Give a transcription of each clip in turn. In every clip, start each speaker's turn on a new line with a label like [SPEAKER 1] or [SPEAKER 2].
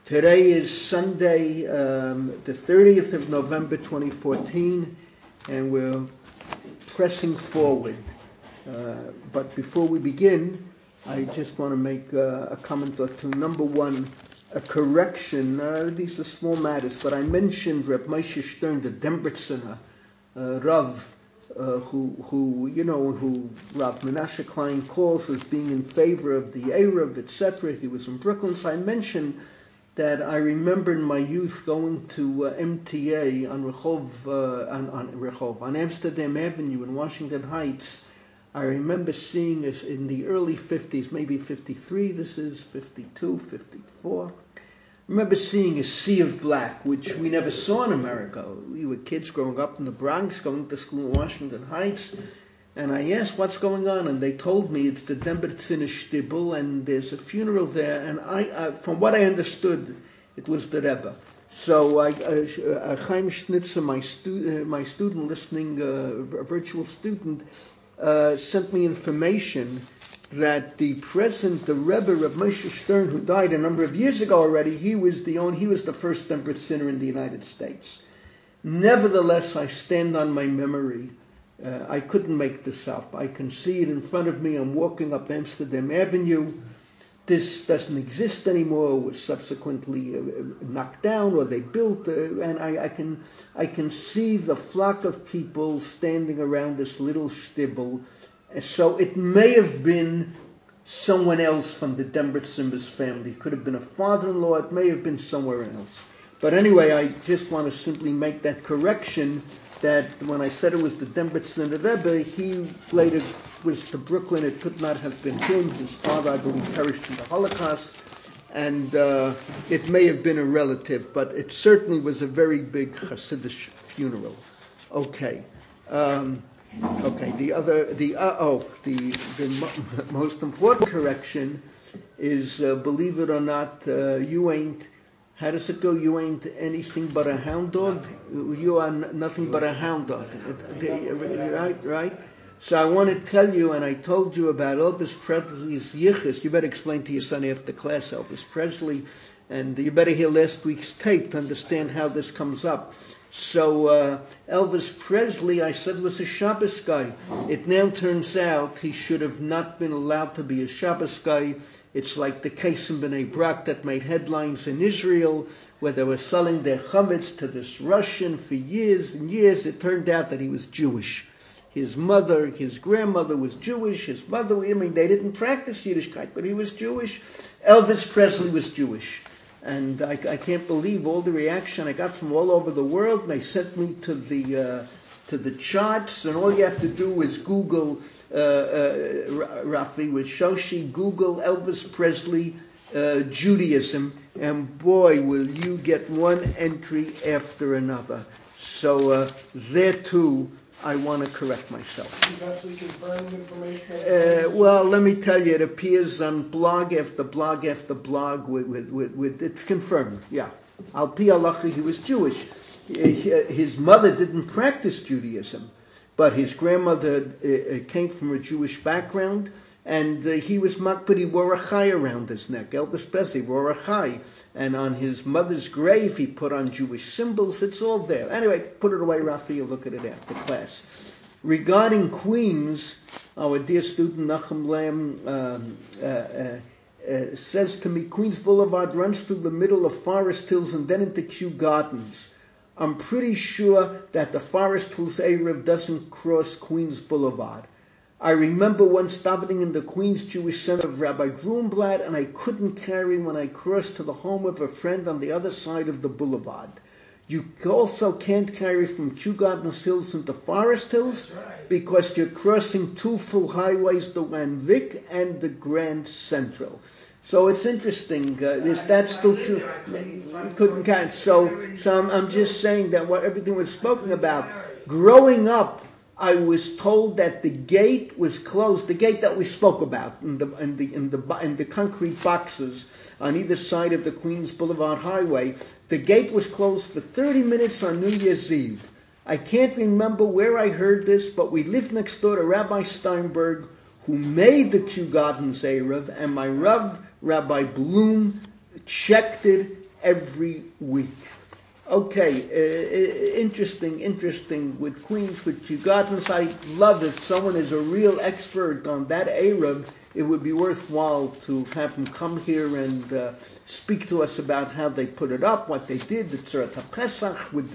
[SPEAKER 1] Today is Sunday, the 30th of November 2014, and we're pressing forward. But before we begin, I just want to make a comment or two. Number one, a correction. These are small matters, but I mentioned Reb Moshe Stern, the Dembretziner Rav, who Rav Menashe Klein calls as being in favor of the Erev, etc. He was in Brooklyn, so I mentioned that I remember in my youth going to MTA on Amsterdam Avenue in Washington Heights. I remember seeing this in the early 50s, maybe 53, this is 52, 54. I remember seeing a sea of black, which we never saw in America. We were kids growing up in the Bronx, going to school in Washington Heights. And I asked, what's going on? And they told me it's the Dembretziner Shtibel, and there's a funeral there. And I from what I understood, it was the Rebbe. So Chaim Schnitzer, my student listening, a virtual student, sent me information that the Rebbe, Reb Moshe Stern, who died a number of years ago already, he was the first Dembretziner in the United States. Nevertheless, I stand on my memory. I couldn't make this up. I can see it in front of me. I'm walking up Amsterdam Avenue. This doesn't exist anymore. It was subsequently knocked down, or they built, and I can see the flock of people standing around this little shtibel. So it may have been someone else from the Dembretziner's family. It could have been a father-in-law. It may have been somewhere else. But anyway, I just want to simply make that correction, that when I said it was the Dembretziner Rebbe, he later was to Brooklyn. It could not have been him. His father, I believe, perished in the Holocaust. And it may have been a relative, but it certainly was a very big Hasidic funeral. Okay. The most important correction is, believe it or not, you ain't. How does it go? You ain't anything but a hound dog? You are nothing but a hound dog. Right? So I want to tell you, and I told you about Elvis Presley's yichus. You better explain to your son after class, Elvis Presley. And you better hear last week's tape to understand how this comes up. So Elvis Presley, I said, was a Shabbos guy. It now turns out he should have not been allowed to be a Shabbos guy. It's like the case in Bnei Brak that made headlines in Israel, where they were selling their chametz to this Russian for years and years. It turned out that he was Jewish. His mother, his grandmother was Jewish. His mother, they didn't practice Yiddishkeit, but he was Jewish. Elvis Presley was Jewish. And I can't believe all the reaction I got from all over the world. They sent me to the charts, and all you have to do is Google, Rafi, with Shoshi, Google Elvis Presley Judaism, and boy, will you get one entry after another. So there too, I want to correct myself.
[SPEAKER 2] You've actually confirmed information?
[SPEAKER 1] Well, let me tell you, it appears on blog after blog after blog. With it's confirmed. Yeah, Al Pi Halacha, he was Jewish. His mother didn't practice Judaism, but his grandmother came from a Jewish background, and he was makbid. He wore a chai around his neck. Elvis Presley wore a chai, and on his mother's grave he put on Jewish symbols. It's all there. Anyway, put it away, Rafi. You'll look at it after class. Regarding Queens, our dear student Nachum Lamb says to me, Queens Boulevard runs through the middle of Forest Hills and then into Kew Gardens. I'm pretty sure that the Forest Hills Erev doesn't cross Queens Boulevard. I remember once davening in the Queens Jewish Center of Rabbi Grumblatt, and I couldn't carry when I crossed to the home of a friend on the other side of the boulevard. You also can't carry from Kew Gardens Hills into Forest Hills because you're crossing two full highways, the Van Wyck and the Grand Central. So it's interesting. Is that still true? You couldn't count. So I'm just saying that everything we're spoken about. Growing up, I was told that the gate was closed. The gate that we spoke about in the concrete boxes on either side of the Queens Boulevard Highway. The gate was closed for 30 minutes on New Year's Eve. I can't remember where I heard this, but we lived next door to Rabbi Steinberg, who made the Kew Gardens Erev, and my Rav, Rabbi Bloom, checked it every week. Okay, interesting with Queens, with Kew Gardens. I love it. Someone is a real expert on that Arab. It would be worthwhile to have him come here and speak to us about how they put it up, what they did, the Tzurat HaPesach with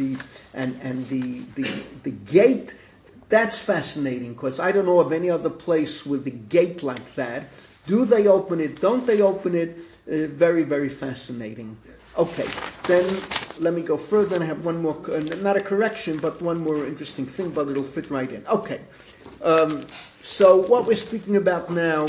[SPEAKER 1] the gate. That's fascinating, because I don't know of any other place with a gate like that. Do they open it? Don't they open it? Very, very fascinating. Okay, then let me go further, and I have one more, not a correction, but one more interesting thing, but it'll fit right in. Okay, so what we're speaking about now,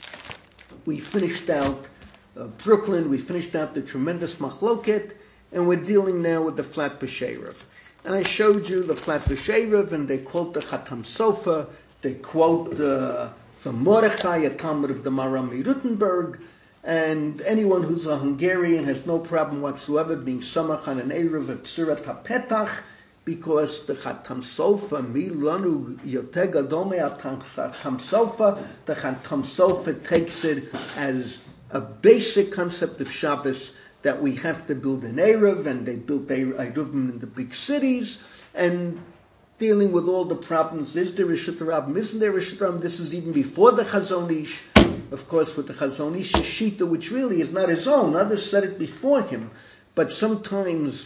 [SPEAKER 1] we finished out Brooklyn, we finished out the tremendous machloket, and we're dealing now with the Flat B'Sheirav. And I showed you the Flat B'Sheirav, and they quote the Chatam Sofer, they quote the Mordechai, a Talmud of the Maram Rutenberg, and anyone who's a Hungarian has no problem whatsoever being samach on an Erev of Tzurat HaPetach, because the Chatam Sofer, mi lanu yoter gadol me'atam Sofer, the Chatam Sofer takes it as a basic concept of Shabbos, that we have to build an Erev, and they built Erevim in the big cities, and dealing with all the problems. Is there a Reshut Rabbim? Isn't there a Reshut Rabbim? This is even before the Chazon Ish. Of course, with the Chazon Ish's Shita, which really is not his own. Others said it before him. But sometimes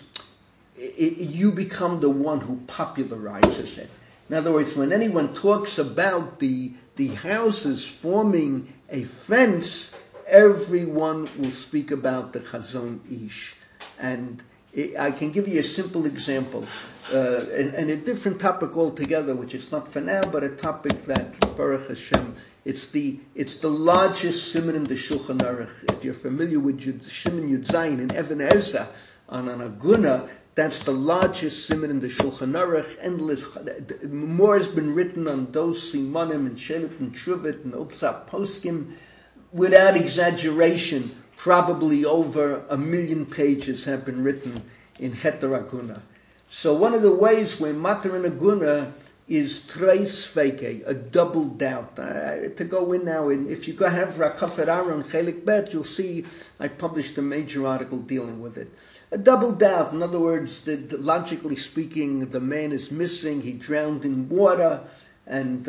[SPEAKER 1] you become the one who popularizes it. In other words, when anyone talks about the houses forming a fence, everyone will speak about the Chazon Ish. And I can give you a simple example, and a different topic altogether, which is not for now, but a topic that, Baruch Hashem, it's the largest siman in the Shulchan Aruch. If you're familiar with Shimon Yud Zayin in Even Ezra on an Aguna, that's the largest siman in the Shulchan Aruch. Endless, more has been written on those simanim and Shelit and Truvit and Otzah Poskim, without exaggeration. Probably over 1 million pages have been written in Heter Aguna. So one of the ways we're matter in Aguna is treis feke, a double doubt. To go in now, if you go have Rakafet Aaron Chelik Bet, you'll see I published a major article dealing with it. A double doubt, in other words, that logically speaking, the man is missing. He drowned in water, and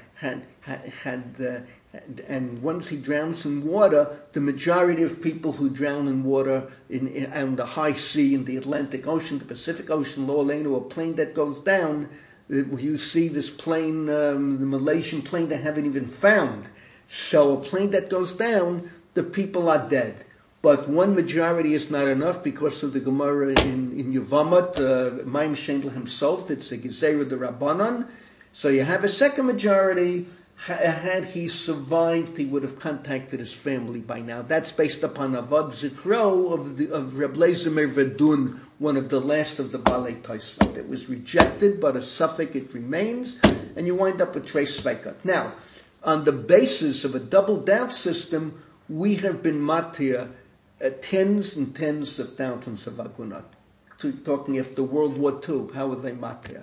[SPEAKER 1] and once he drowns in water, the majority of people who drown in water in the high sea, in the Atlantic Ocean, the Pacific Ocean, Lo Aleinu, a plane that goes down, you see this plane, the Malaysian plane they haven't even found. So a plane that goes down, the people are dead. But one majority is not enough because of the Gemara in Yevamot, Maim Shendel himself, it's a Gezerah de Rabbanan. So you have a second majority. Had he survived, he would have contacted his family by now. That's based upon Avad Zikro of Reb Leizer Meir Vedun, one of the last of the Balei Tosfot. It was rejected, but a suffix it remains, and you wind up with Treis Sveikat. Now, on the basis of a double doubt system, we have been matir tens and tens of thousands of agunot. Talking after World War II, how were they matir?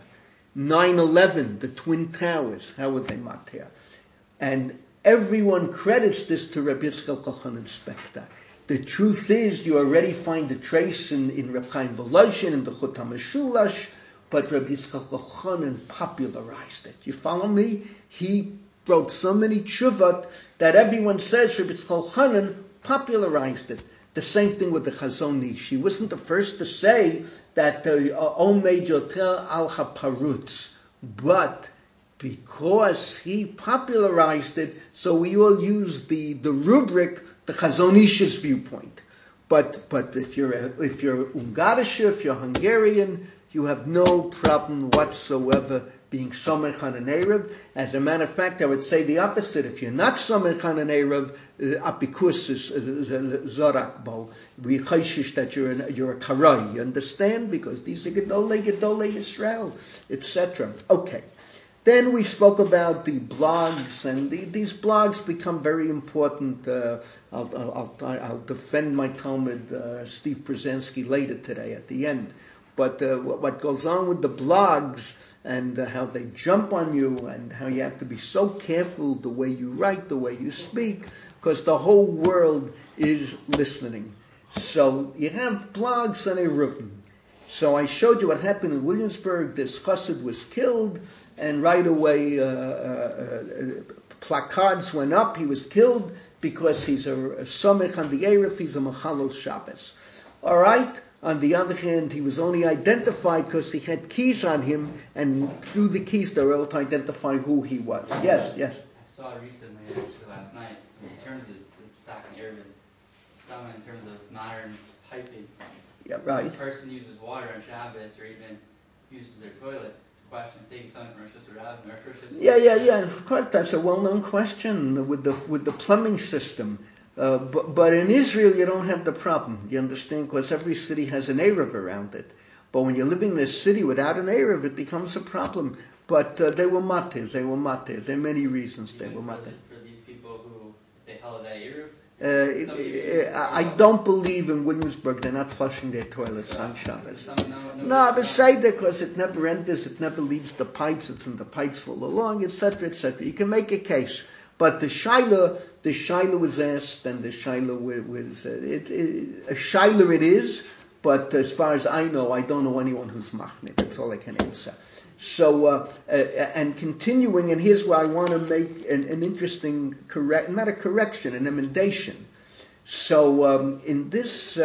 [SPEAKER 1] 9/11, the Twin Towers, how were they matir? And everyone credits this to Rabbi Yisrael Kochanan Spektor. The truth is, you already find a trace in Reb Chaim Volozhin, in the Chut HaMeshulash, but Rabbi Yisrael Kochanan popularized it. You follow me? He wrote so many tshuvat that everyone says Rabbi Yisrael Kochanan popularized it. The same thing with the Chazon Ish. He wasn't the first to say that Omed Yoter al HaParutz, but because he popularized it, so we all use the rubric, the Chazon Ish's viewpoint. But if you're Ungarish, if you're Hungarian, you have no problem whatsoever being Somech on an Erev. As a matter of fact, I would say the opposite. If you're not Somech on an Erev, Apikus is Zorakbo. We chayshish that you're a Karai. You understand? Because these are Gedolei Yisrael, etc. Okay. Then we spoke about the blogs, and these blogs become very important. I'll defend my Talmud, Steve Brzezinski, later today at the end. But what goes on with the blogs and how they jump on you and how you have to be so careful the way you write, the way you speak, because the whole world is listening. So you have blogs on Eruvin. So I showed you what happened in Williamsburg. This chassid was killed, and right away placards went up. He was killed because he's a somech on the Erev, he's a Machalel Shabbos. All right? On the other hand, he was only identified because he had keys on him, and through the keys they were able to identify who he was. Yes.
[SPEAKER 3] I saw it recently, actually last night, in terms of Psak and Eruvin, in terms of modern piping.
[SPEAKER 1] Yeah, right.
[SPEAKER 3] If a person uses water on Shabbos or even uses their toilet, it's a question of taking something from Rosh Hashanah or Rosh Hashanah.
[SPEAKER 1] Yeah. Of course, that's a well-known question with the plumbing system. But in Israel, you don't have the problem. You understand? Because every city has an Erev around it. But when you're living in a city without an Erev, it becomes a problem. But they were matir. There are many reasons they were matir.
[SPEAKER 3] For these people who, if they held that Erev?
[SPEAKER 1] I don't believe in Williamsburg they're not flushing their toilets on Shabbos. No, beside that, because it never enters, it never leaves the pipes, it's in the pipes all along, etc., etc. You can make a case. But the Shaila was asked, and the Shaila was, a Shaila it is, but as far as I know, I don't know anyone who's machmir. That's all I can answer. So, and continuing, and here's where I want to make an interesting not a correction, an emendation. So, in this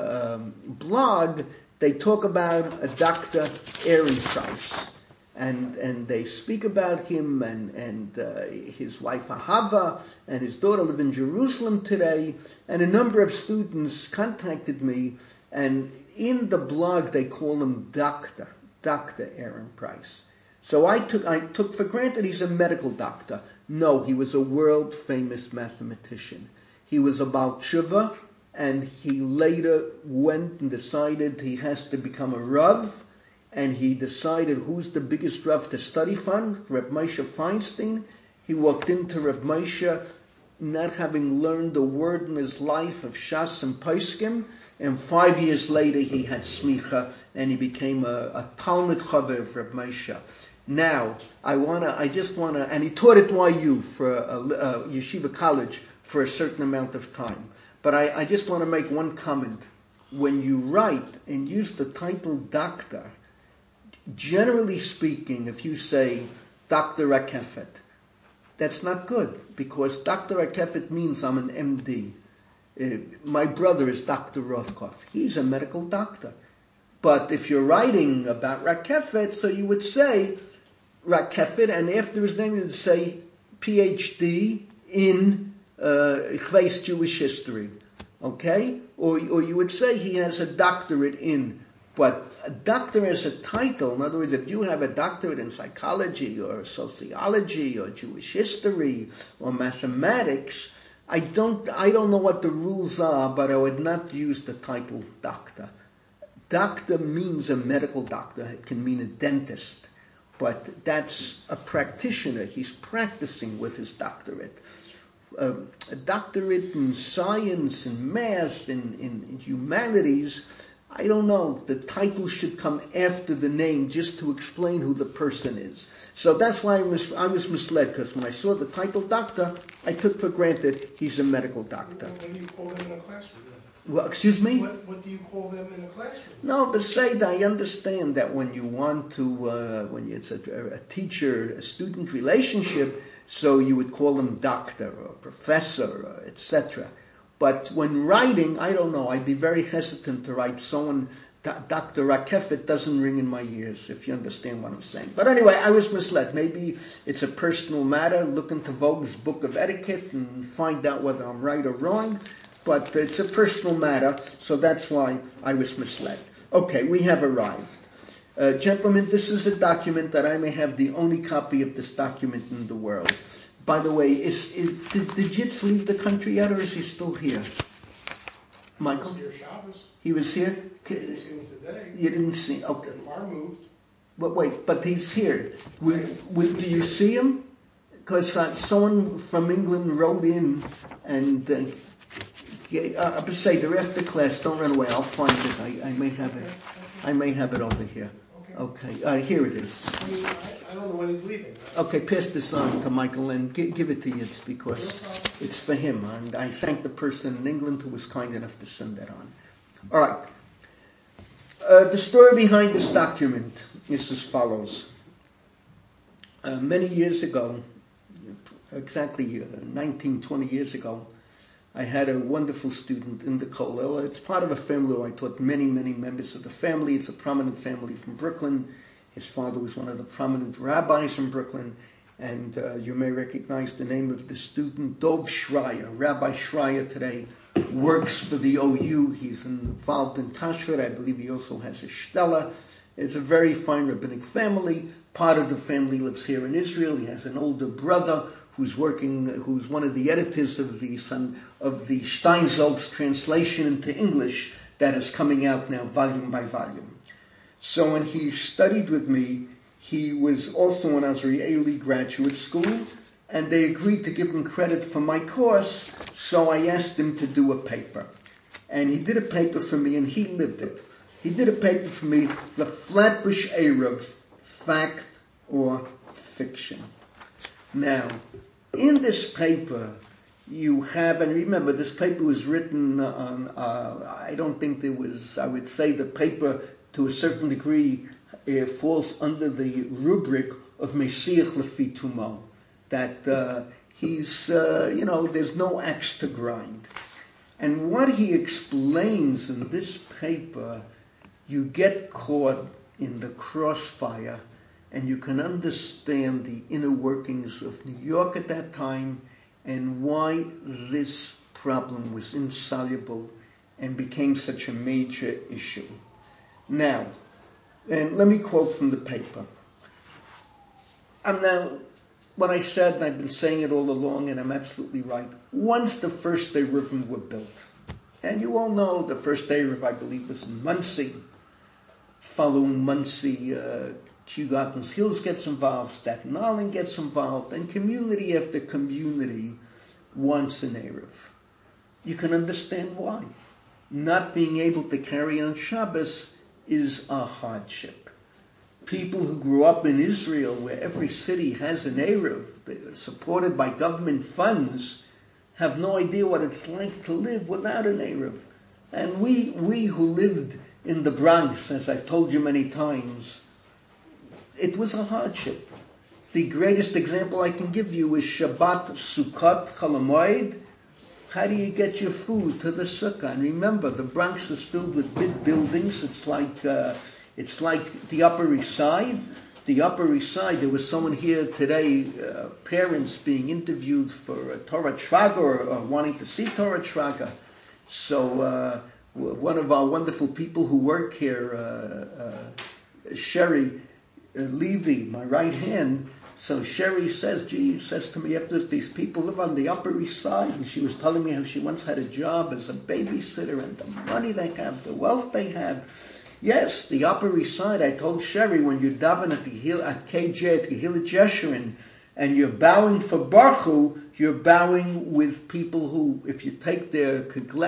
[SPEAKER 1] blog, they talk about a Dr. Ehrenpreis, and they speak about him and his wife Ahava and his daughter live in Jerusalem today, and a number of students contacted me, and in the blog they call him Dr. Ehrenpreis. So I took for granted he's a medical doctor. No, he was a world famous mathematician. He was a Baal Tshuva, and he later went and decided he has to become a Rav, and he decided who's the biggest Rav to study from, Reb Moshe Feinstein. He walked into Reb Moshe not having learned a word in his life of Shas and Poskim, and 5 years later he had smicha, and he became a Talmud Chaver of Reb Moshe. Now, I just want to, and he taught at YU for a yeshiva college for a certain amount of time. But I just want to make one comment. When you write and use the title doctor, generally speaking, if you say Dr. Rakefet, that's not good, because Dr. Rakefet means I'm an MD. My brother is Dr. Rothkopf. He's a medical doctor. But if you're writing about Rakefet, so you would say Rakefet, and after his name you would say PhD in Jewish history. Okay? Or you would say he has a doctorate in. But a doctor as a title, in other words, if you have a doctorate in psychology or sociology or Jewish history or mathematics, I don't know what the rules are, but I would not use the title doctor. Doctor means a medical doctor. It can mean a dentist. But that's a practitioner. He's practicing with his doctorate. A doctorate in science, in math, in humanities, I don't know. The title should come after the name just to explain who the person is. So that's why I was misled, because when I saw the title doctor, I took for granted he's a medical doctor.
[SPEAKER 2] What do you call them in a classroom?
[SPEAKER 1] Well, excuse me?
[SPEAKER 2] What do you call them in a classroom?
[SPEAKER 1] No, besides, I understand that when you want to, when it's a teacher-student relationship, so you would call them doctor or professor, or etc. But when writing, I don't know, I'd be very hesitant to write someone, Dr. Rakefet doesn't ring in my ears, if you understand what I'm saying. But anyway, I was misled. Maybe it's a personal matter. Look into Vogue's Book of Etiquette and find out whether I'm right or wrong. But it's a personal matter, so that's why I was misled. Okay, we have arrived. Gentlemen, this is a document that I may have the only copy of this document in the world. By the way, did Jitz leave the country yet, or is he still here? Michael?
[SPEAKER 2] He was here Shabbos.
[SPEAKER 1] He was here?
[SPEAKER 2] I didn't see him today.
[SPEAKER 1] You didn't see? Okay.
[SPEAKER 2] The car moved.
[SPEAKER 1] But wait, but he's here. Do you see him? Because someone from England wrote in and... I'll say they're after class. Don't run away. I'll find it. I may have it. I may have it over here. Okay, here it is.
[SPEAKER 2] I mean, I don't know when he's leaving.
[SPEAKER 1] Okay, pass this on to Michael and give it to Yitz because it's for him. And I thank the person in England who was kind enough to send that on. All right. The story behind this document is as follows. Many years ago, exactly 19, 20 years ago, I had a wonderful student in the Kollel. It's part of a family where I taught many, many members of the family. It's a prominent family from Brooklyn. His father was one of the prominent rabbis from Brooklyn. And you may recognize the name of the student, Dov Schreier. Rabbi Schreier today works for the OU. He's involved in kashrut. I believe he also has a shtela. It's a very fine rabbinic family. Part of the family lives here in Israel. He has an older brother who's one of the editors of the Steinsaltz translation into English that is coming out now volume by volume. So when he studied with me, he was also in Azrieli Graduate School, and they agreed to give him credit for my course, so I asked him to do a paper. And he did a paper for me, and he lived it. He did a paper for me, The Flatbush Erev, Fact or Fiction. Now, in this paper, you have, and remember, this paper was written on, I don't think there was, I would say the paper, to a certain degree, falls under the rubric of Mesiach Lefi Tumo, that he's, there's no axe to grind. And what he explains in this paper, you get caught in the crossfire and you can understand the inner workings of New York at that time and why this problem was insoluble and became such a major issue. Now, and let me quote from the paper. And now, what I said, and I've been saying it all along, and I'm absolutely right, once the first Eruvim were built, and you all know the first Eruv, I believe, was in Monsey. Following Monsey, Kew Gardens Hills gets involved, Staten Island gets involved, and community after community wants an Eruv. You can understand why. Not being able to carry on Shabbos is a hardship. People who grew up in Israel, where every city has an Eruv, supported by government funds, have no idea what it's like to live without an Eruv. And we who lived in the Bronx, as I've told you many times, it was a hardship. The greatest example I can give you is Shabbat, Sukkot, Chol Hamoed. How do you get your food to the sukkah? And remember, the Bronx is filled with big buildings. It's like the Upper East Side. The Upper East Side, there was someone here today, parents being interviewed for Torah Shraga or wanting to see Torah Shraga. So one of our wonderful people who work here, Sherry Levy, my right hand. So Sherry says to me after this, these people live on the Upper East Side, and she was telling me how she once had a job as a babysitter and the money they have, the wealth they have. Yes, the Upper East Side. I told Sherry, when you daven at KJ, at Gehillat Yeshurun, and you're bowing for Baruch Hu, you're bowing with people who, if you take their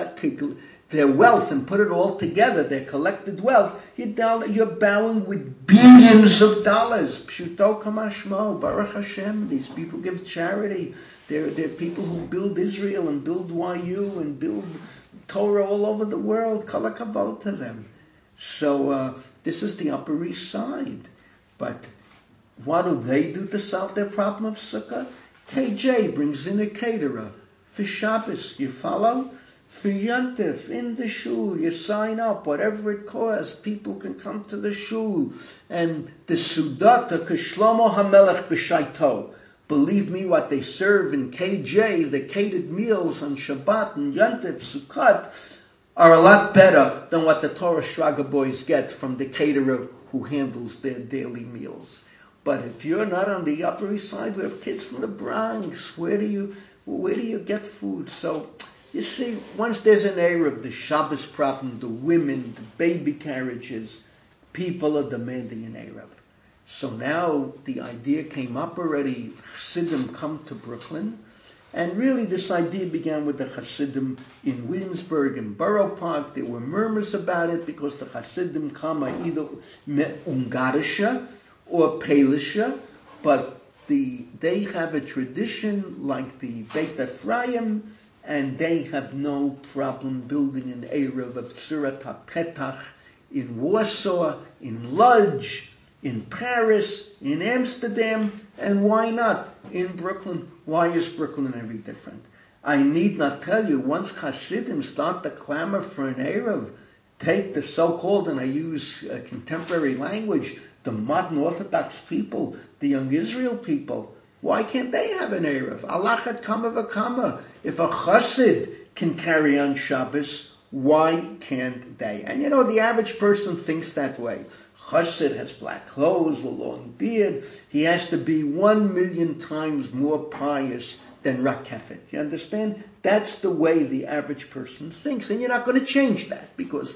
[SPEAKER 1] wealth and put it all together, their collected wealth, you're bowing with billions of dollars. Pshuto kamashmo, Baruch Hashem. These people give charity. They're people who build Israel and build YU and build Torah all over the world. Kol hakavod to them. So this is the Upper East Side. But what do they do to solve their problem of Sukkah? KJ brings in a caterer for Shabbos. You follow? For Yantif, in the shul, you sign up, whatever it costs, people can come to the shul. And the Sudata, Kishlomo HaMelech B'Shaito. Believe me, what they serve in KJ, the catered meals on Shabbat and Yantif, Sukkot, are a lot better than what the Torah Shraga boys get from the caterer who handles their daily meals. But if you're not on the Upper East Side, we have kids from the Bronx. Where do you get food? So, you see, once there's an Eruv, the Shabbos problem, the women, the baby carriages, people are demanding an Eruv. So now the idea came up already. Chassidim come to Brooklyn, And really this idea began with the Hasidim in Williamsburg and Borough Park. There were murmurs about it because the Hasidim come either Ungarische or Palische, but they have a tradition like the Beit Ephraim, and they have no problem building an Erev of Surat HaPetach in Warsaw, in Lodz, in Paris, in Amsterdam, and why not in Brooklyn? Why is Brooklyn any different? I need not tell you, once Hasidim start to clamor for an Erev, take the so-called, and I use contemporary language, the modern Orthodox people, the young Israel people, why can't they have an Erev? Alachat kama v'kama. If a Chassid can carry on Shabbos, why can't they? And the average person thinks that way. Chassid has black clothes, a long beard. He has to be 1,000,000 times more pious than Rakefet. You understand? That's the way the average person thinks. And you're not going to change that because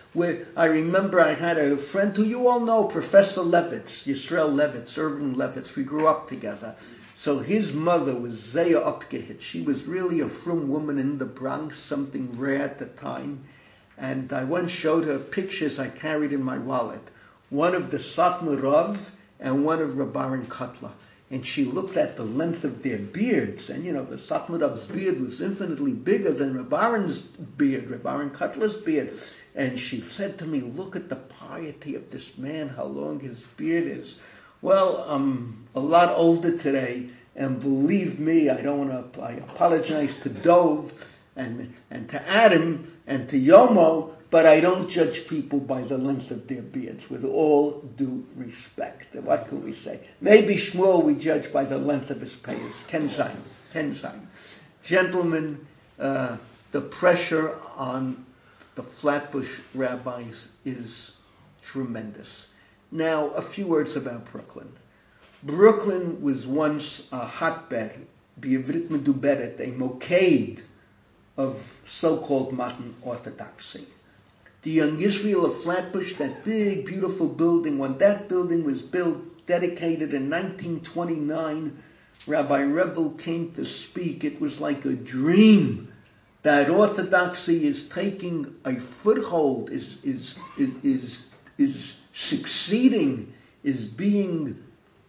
[SPEAKER 1] I remember I had a friend who you all know, Professor Levitz, Yisrael Levitz, Irvin Levitz. We grew up together. So his mother was Zaya Upgehit. She was really a frum woman in the Bronx, something rare at the time. And I once showed her pictures I carried in my wallet. One of the Satmar Rav and one of Rabbaran Kotler. And she looked at the length of their beards. And, the Satmar Rav's beard was infinitely bigger than Rabbaran's beard, Rabbaran Kotler's beard. And she said to me, look at the piety of this man, how long his beard is. Well, I'm a lot older today, and believe me, I apologize to Dove and to Adam and to Yomo, but I don't judge people by the length of their beards, with all due respect. What can we say? Maybe Shmuel we judge by the length of his payas. Ken Zayin. Gentlemen, the pressure on the Flatbush rabbis is tremendous. Now, a few words about Brooklyn. Brooklyn was once a hotbed, B'Ivrit Meduberet, a moked of so-called modern orthodoxy. The Young Israel of Flatbush, that big, beautiful building, when that building was built, dedicated in 1929, Rabbi Revel came to speak. It was like a dream that orthodoxy is taking a foothold, is succeeding, is being,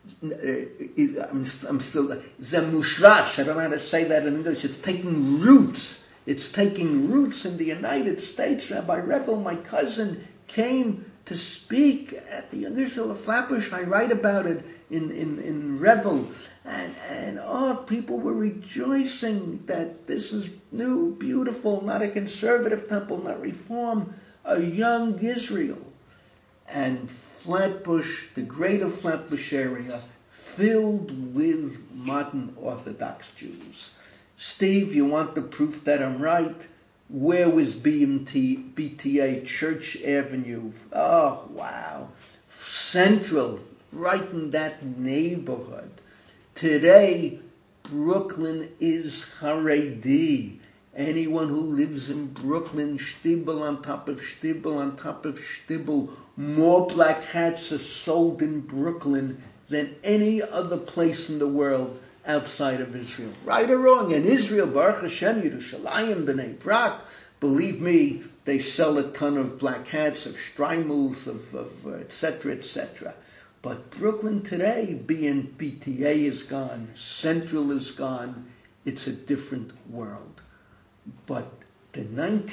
[SPEAKER 1] I'm still, zemushrash, I don't know how to say that in English, it's taking roots. It's taking roots in the United States. Rabbi Revel, my cousin, came to speak at the Young Israel of Flatbush. I write about it in Revel. And people were rejoicing that this is new, beautiful, not a conservative temple, not reform, a young Israel. And Flatbush, the greater Flatbush area, filled with modern Orthodox Jews. Steve, you want the proof that I'm right? Where was BTA, Church Avenue? Oh, wow. Central, right in that neighborhood. Today, Brooklyn is Haredi. Anyone who lives in Brooklyn, shtibel on top of shtibel on top of shtibel, more black hats are sold in Brooklyn than any other place in the world outside of Israel. Right or wrong, in Israel, Baruch Hashem, Yerushalayim, B'nai Brak, believe me, they sell a ton of black hats, of streimels, of etc., etc. But Brooklyn today, being BTA is gone, Central is gone, it's a different world. But the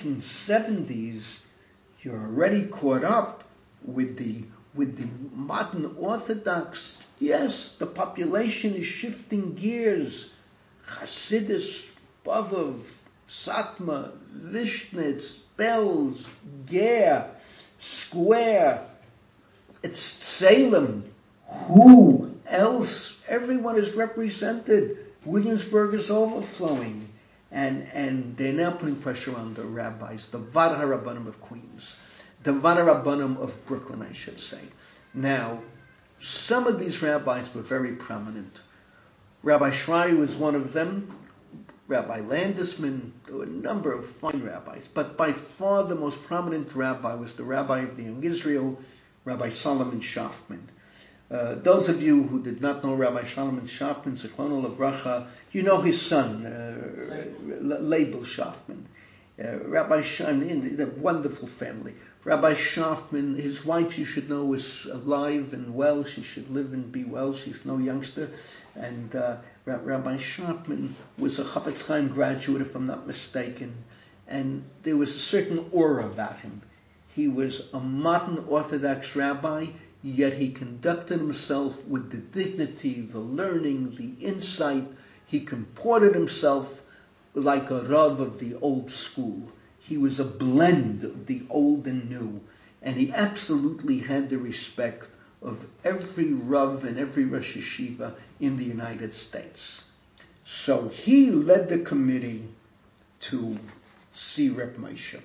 [SPEAKER 1] 1970s, you're already caught up with the modern Orthodox. Yes, the population is shifting gears. Hasidus, Bavov, Satma, Vishnitz, Belz, Ger, Square, it's Salem. Who else? Everyone is represented. Williamsburg is overflowing. And they're now putting pressure on the rabbis, the Vad HaRabbanim of Queens, the Vad HaRabbanim of Brooklyn, I should say. Now, some of these rabbis were very prominent. Rabbi Shrai was one of them, Rabbi Landesman, there were a number of fine rabbis, but by far the most prominent rabbi was the rabbi of the Young Israel, Rabbi Solomon Schaffman. Those of you who did not know Rabbi Shalom Shafman, Zichrono Livracha, you know his son, Leibel Shafman. Rabbi Shafman, a wonderful family. Rabbi Shafman, his wife, you should know, is alive and well. She should live and be well. She's no youngster. And Rabbi Shafman was a Chafetz Chaim graduate, if I'm not mistaken. And there was a certain aura about him. He was a modern Orthodox rabbi, yet he conducted himself with the dignity, the learning, the insight. He comported himself like a Rav of the old school. He was a blend of the old and new, and he absolutely had the respect of every Rav and every Rosh Yeshiva in the United States. So he led the committee to see Reb Moshe.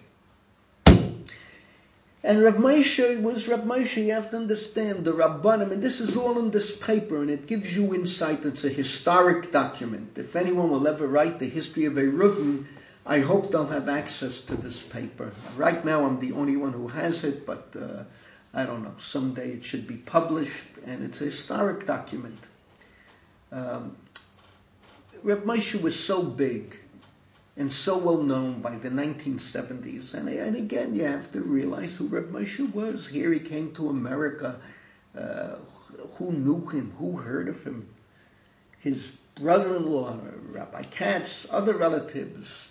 [SPEAKER 1] And Reb Moshe was Reb Moshe. You have to understand the Rabbanim, and this is all in this paper, and it gives you insight. It's a historic document. If anyone will ever write the history of Eruvin, I hope they'll have access to this paper. Right now, I'm the only one who has it, but I don't know. Someday it should be published, and it's a historic document. Reb Moshe was so big and so well known by the 1970s. And again, you have to realize who Reb Moshe was. Here he came to America. Who knew him? Who heard of him? His brother-in-law, Rabbi Katz, other relatives,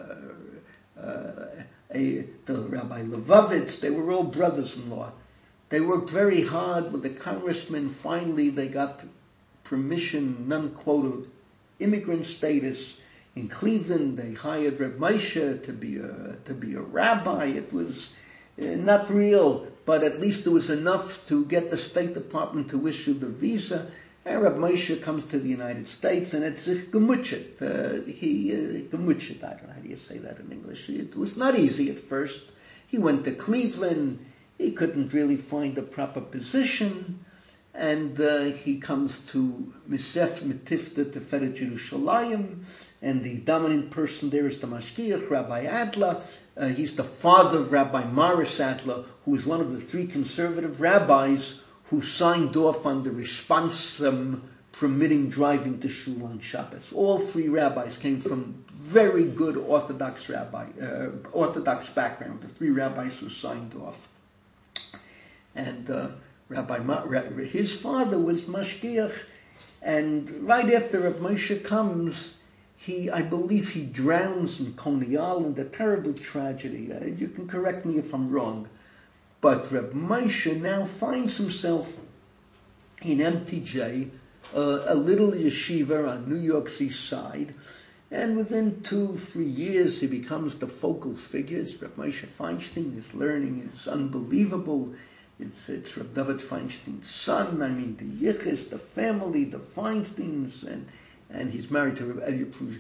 [SPEAKER 1] the Rabbi Levovitz, they were all brothers-in-law. They worked very hard with the congressman. Finally, they got permission, non-quota immigrant status. In Cleveland, they hired Reb Moshe to be a rabbi. It was not real, but at least it was enough to get the State Department to issue the visa. And Reb Moshe comes to the United States, and it's gemutzet. Gemutzet, I don't know how do you say that in English. It was not easy at first. He went to Cleveland. He couldn't really find a proper position. And he comes to Misef Metifta Teferet Yerushalayim, and the dominant person there is the Mashgiach, Rabbi Adler. He's the father of Rabbi Morris Adler, who was one of the three conservative rabbis who signed off on the response permitting driving to shul on Shabbos. All three rabbis came from very good Orthodox background, the three rabbis who signed off. And his father was Mashgiach, and right after Reb Moshe comes, I believe he drowns in Coney Island, a terrible tragedy. You can correct me if I'm wrong. But Reb Moshe now finds himself in MTJ, a little yeshiva on New York's East Side, and within 2-3 years he becomes the focal figure. It's Reb Moshe Feinstein. His learning is unbelievable. It's Reb David Feinstein's son. I mean, the Yichus, the family, the Feinsteins, and he's married to Reb Elia Prush.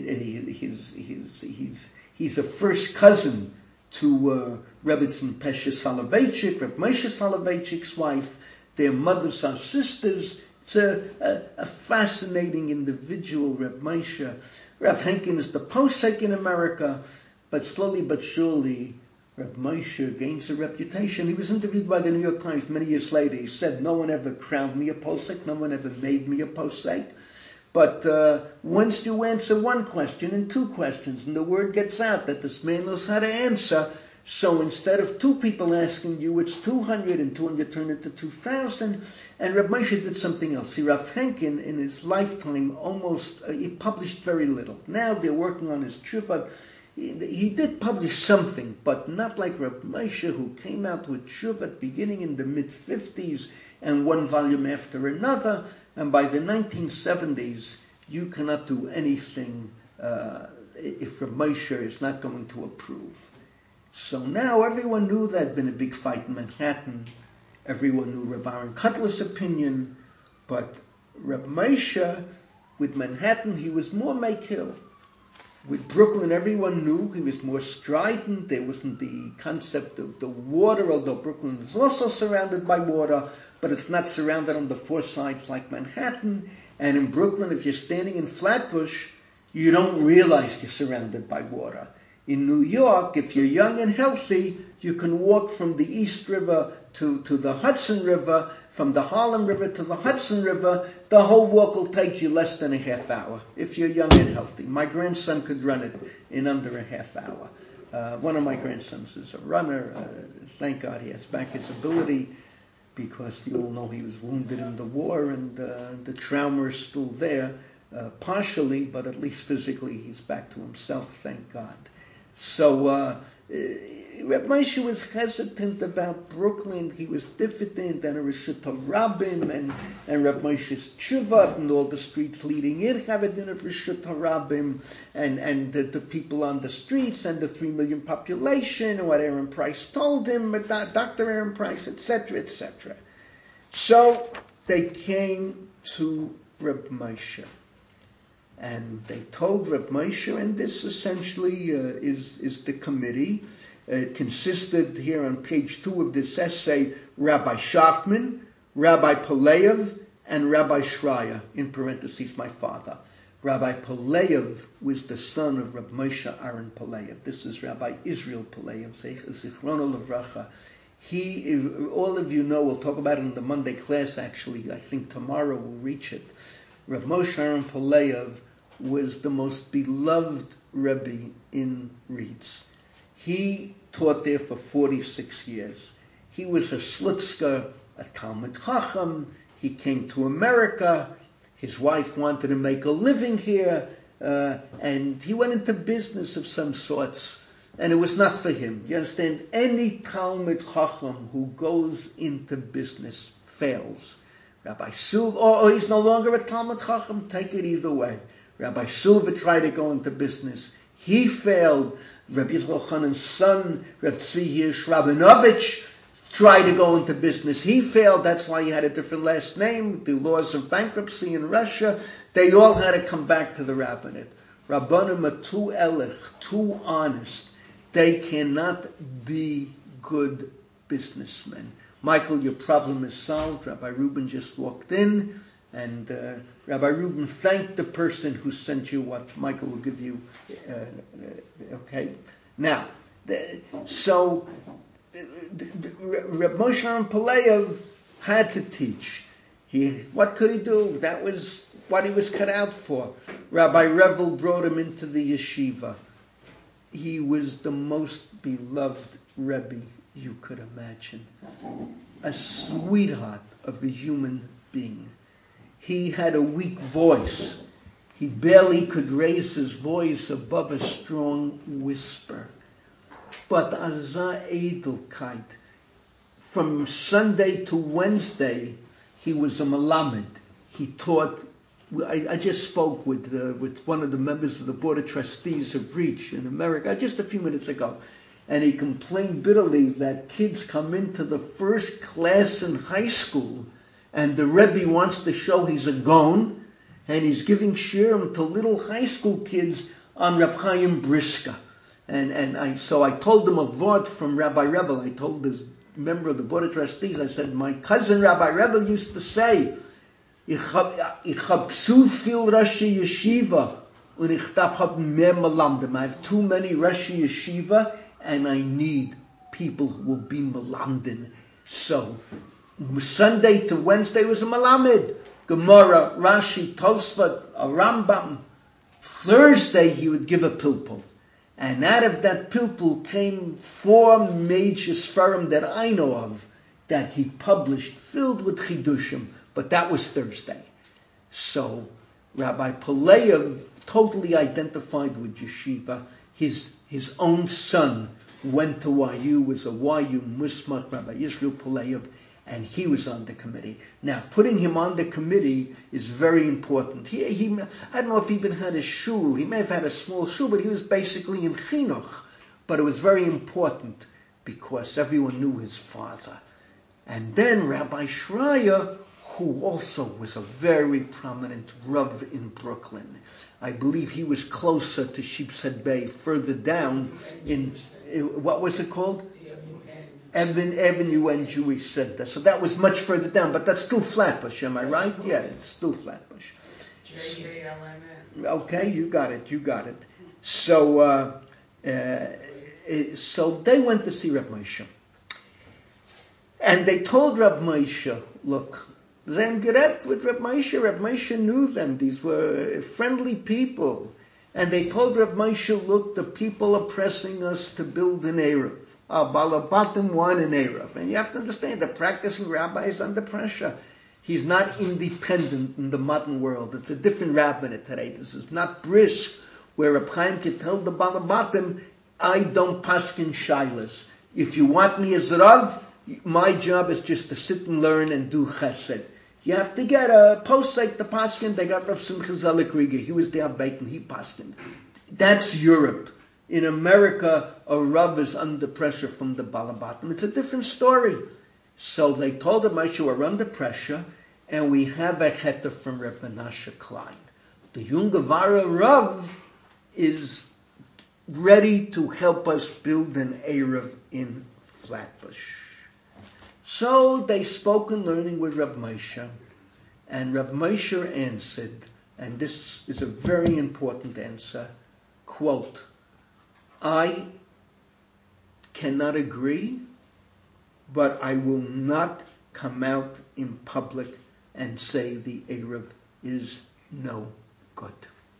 [SPEAKER 1] He's a first cousin to Rebbetzin Pesha Soloveitchik, Reb Moshe Soloveitchik's wife. Their mothers are sisters. It's a fascinating individual, Reb Moshe. Rav Henkin is the posek in America, but slowly but surely, Reb Moshe gains a reputation. He was interviewed by the New York Times many years later. He said, "No one ever crowned me a posek. No one ever made me a posek. But once you answer one question and two questions, and the word gets out that this man knows how to answer, so instead of 2 people asking you, it's 200, and 200 turned into 2,000. And Reb Moshe did something else. See, Rav Henkin, in his lifetime, he published very little. Now they're working on his tshuva. He did publish something, but not like Reb Moshe, who came out with tshuva beginning in the mid-50s, and one volume after another. And by the 1970s, you cannot do anything if Reb Moshe is not going to approve. So now everyone knew there had been a big fight in Manhattan. Everyone knew Reb Aaron Kotler's opinion. But Reb Moshe, with Manhattan, he was more Makil. With Brooklyn, everyone knew he was more strident. There wasn't the concept of the water, although Brooklyn is also surrounded by water, but it's not surrounded on the 4 sides like Manhattan. And in Brooklyn, if you're standing in Flatbush, you don't realize you're surrounded by water. In New York, if you're young and healthy, you can walk from the East River to the Hudson River, from the Harlem River to the Hudson River. The whole walk will take you less than a half hour if you're young and healthy. My grandson could run it in under a half hour. One of my grandsons is a runner. Thank God he has back his ability, because you all know he was wounded in the war, and the trauma is still there, partially, but at least physically he's back to himself, thank God. So Reb Moshe was hesitant about Brooklyn. He was diffident, and Rishut HaRabim and Reb Moshe's Tshuva, and all the streets leading in have a dinner for Rishut HaRabim, and the people on the streets, and the 3 million population, and what Aaron Price told him, Dr. Aaron Price, etc., etc. So they came to Reb Moshe, and they told Reb Moshe, and this essentially is the committee. It consisted, here on page 2 of this essay, Rabbi Shafman, Rabbi Peleyev, and Rabbi Shraya, in parentheses, my father. Rabbi Peleyev was the son of Reb Moshe Aaron Peleyev. This is Rabbi Israel Peleyev, Zichrono Levracha. He, all of you know, we'll talk about it in the Monday class, actually. I think tomorrow we'll reach it. Reb Moshe Aaron Peleyev was the most beloved Rebbe in Reeds. He taught there for 46 years. He was a Slutzker, a Talmud Chacham. He came to America. His wife wanted to make a living here, and he went into business of some sorts, and it was not for him. You understand? Any Talmud Chacham who goes into business fails. Rabbi Silva, or he's no longer a Talmud Chacham, take it either way. Rabbi Silva tried to go into business. He failed. Rabbi Yisrael Chanan's son, Rabbi Tzvi Hirsch Rabinovich, tried to go into business. He failed. That's why he had a different last name. The laws of bankruptcy in Russia, they all had to come back to the rabbinate. Rabbanim are too ehrlich, too honest. They cannot be good businessmen. Michael, your problem is solved. Rabbi Reuben just walked in, and Rabbi Reuben thanked the person who sent you what Michael will give you. Okay? Now, so Reb Moshe Aaron Peleyev had to teach. What could he do? That was what he was cut out for. Rabbi Revel brought him into the yeshiva. He was the most beloved Rebbe you could imagine. A sweetheart of a human being. He had a weak voice. He barely could raise his voice above a strong whisper. But Azah Edelkeit, from Sunday to Wednesday, he was a Melamed. He taught. I just spoke with one of the members of the Board of Trustees of Reach in America just a few minutes ago. And he complained bitterly that kids come into the first class in high school, and the Rebbe wants to show he's a Gaon, and he's giving shiurim to little high school kids on Reb Chaim Briska. So I told him a vort from Rabbi Revel. I told this member of the Board of Trustees, I said, my cousin Rabbi Revel used to say, Ich hab zu viel Rashi Yeshiva, und ich darf haben mehr Melamdim. I have too many Rashi Yeshiva, and I need people who will be Melamdim. So, Sunday to Wednesday was a Melamed. Gemara, Rashi, Tosfot, a Rambam. Thursday he would give a pilpul. And out of that pilpul came 4 major sfarim that I know of that he published, filled with chidushim. But that was Thursday. So Rabbi Peleyev totally identified with yeshiva. His own son went to YU, was a YU Musmach, Rabbi Yisrael Peleyev, and he was on the committee. Now, putting him on the committee is very important. He I don't know if he even had a shul. He may have had a small shul, but he was basically in chinuch. But it was very important because everyone knew his father. And then Rabbi Shraya, who also was a very prominent Rav in Brooklyn. I believe he was closer to Sheepshead Bay, further down in, what was it called? Evan Avenue and Jewish Center. So that was much further down, but that's still Flatbush, am I right? Yeah, it's still Flatbush.
[SPEAKER 2] JJLMN.
[SPEAKER 1] Okay, you got it. So So they went to see Reb Moshe. And they told Reb Moshe, look, them geret with Reb Moshe. Reb Moshe knew them. These were friendly people. And they told Reb Moshe, look, the people are pressing us to build an Erev. Balabatim want an Erev. And you have to understand, the practicing rabbi is under pressure. He's not independent in the modern world. It's a different rabbinate today. This is not brisk, where Reb Chaim can tell the Balabatim, I don't paskin shilas. If you want me as Rav, my job is just to sit and learn and do chesed. You have to get a posek to paskin. They got Rav Simcha Zalik Riga. He was there baiting, he paskin. That's Europe. In America, a Rav is under pressure from the Balabatim. It's a different story. So they told him, Moshe, we're under pressure, and we have a cheta from Reb Menashe Klein. The Yungavara Rav is ready to help us build an Erev in Flatbush. So they spoke in learning with Reb Moshe, and Reb Moshe answered, and this is a very important answer, quote, I cannot agree, but I will not come out in public and say the Erev is no good.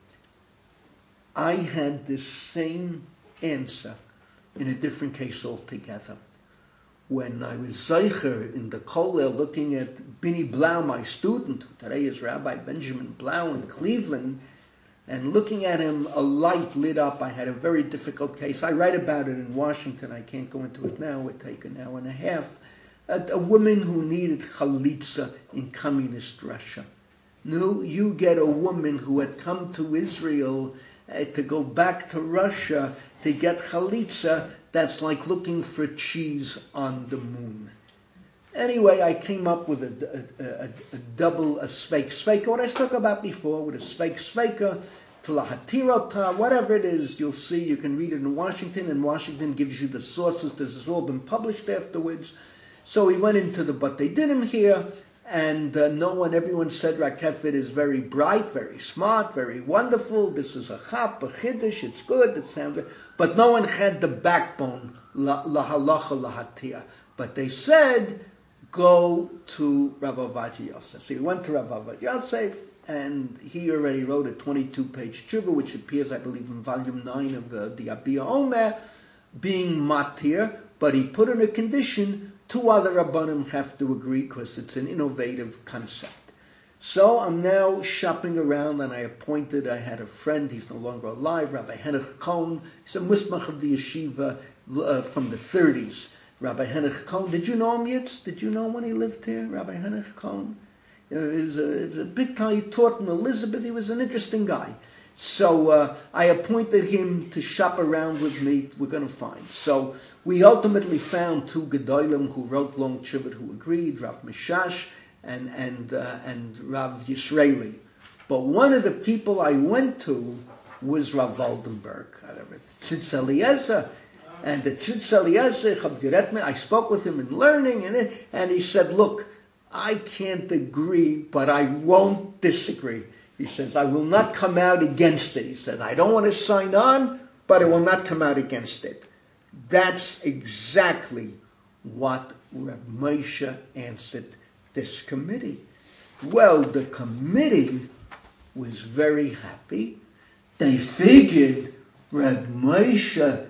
[SPEAKER 1] I had the same answer in a different case altogether. When I was Zeicher in the Kollel looking at Bini Blau, my student, who today is Rabbi Benjamin Blau in Cleveland, and looking at him, a light lit up. I had a very difficult case. I write about it in Washington. I can't go into it now. It would take an hour and a half. A woman who needed chalitza in communist Russia. No, you get a woman who had come to Israel to go back to Russia to get chalitza. That's like looking for cheese on the moon. Anyway, I came up with a double, a sveika, what I spoke about before, with a sveika, tlahatirota, whatever it is, you'll see, you can read it in Washington, and Washington gives you the sources. This has all been published afterwards. So we went into the Batei Dinim here, and everyone said Rakefet is very bright, very smart, very wonderful. This is a chap, a chiddush, it's good, it sounds good. But no one had the backbone, lahalacha, lahatia. But they said, go to Rav Ovadia Yosef. So he went to Rav Ovadia Yosef, and he already wrote a 22-page tshuva, which appears, I believe, in volume 9 of the Abiyah Omer, being matir, but he put in a condition, 2 other Rabbanim have to agree, because it's an innovative concept. So I'm now shopping around, and I had a friend, he's no longer alive, Rabbi Henech Cohn. He's a musmach of the yeshiva from the 30s. Rabbi Henech Cohn, did you know him yet? Did you know when he lived here, Rabbi Henech Cohn? He was a big guy, he taught in Elizabeth, he was an interesting guy. So I appointed him to shop around with me, we're going to find. So we ultimately found 2 Gedolim who wrote long tshuva who agreed, Rav Mishash and Rav Yisraeli. But one of the people I went to was Rav Waldenberg, Tzitz Eliezer. And the Tzitz Eliezer, I spoke with him in learning, and he said, look, I can't agree, but I won't disagree. He says, I will not come out against it. He said, I don't want to sign on, but I will not come out against it. That's exactly what Reb Moshe answered this committee. Well, the committee was very happy. They figured Reb Moshe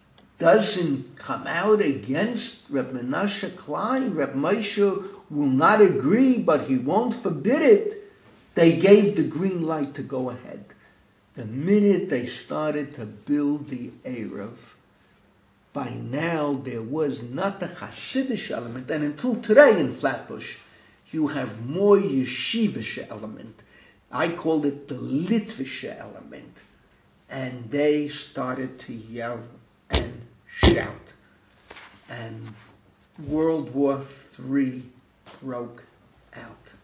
[SPEAKER 1] doesn't come out against Reb Menashe Klein. Reb Moshe will not agree, but he won't forbid it. They gave the green light to go ahead. The minute they started to build the Erev, by now there was not the Hasidish element, and until today in Flatbush, you have more yeshivish element. I called it the Litvish element. And they started to yell and shout. And World War III broke out.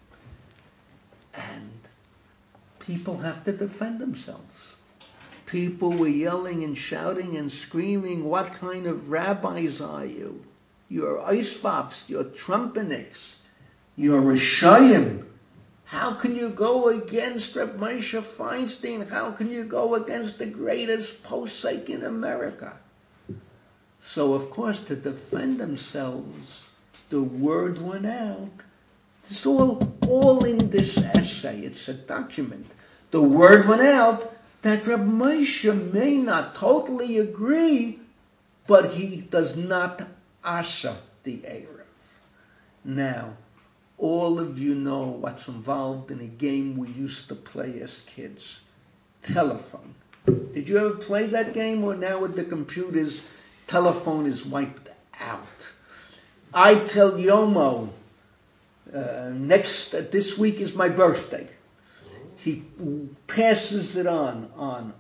[SPEAKER 1] And people have to defend themselves. People were yelling and shouting and screaming, what kind of rabbis are you? You're Eisvavs, you're Trumpeniks, you're Rishayim. How can you go against Reb Moshe Feinstein? How can you go against the greatest posek in America? So, of course, to defend themselves, the word went out. It's all in this essay. It's a document. The word went out that Reb Moshe may not totally agree, but he does not asher the Erev. Now, all of you know what's involved in a game we used to play as kids. Telephone. Did you ever play that game? Or now with the computers, telephone is wiped out. I tell Yomo, this week is my birthday. He passes it on.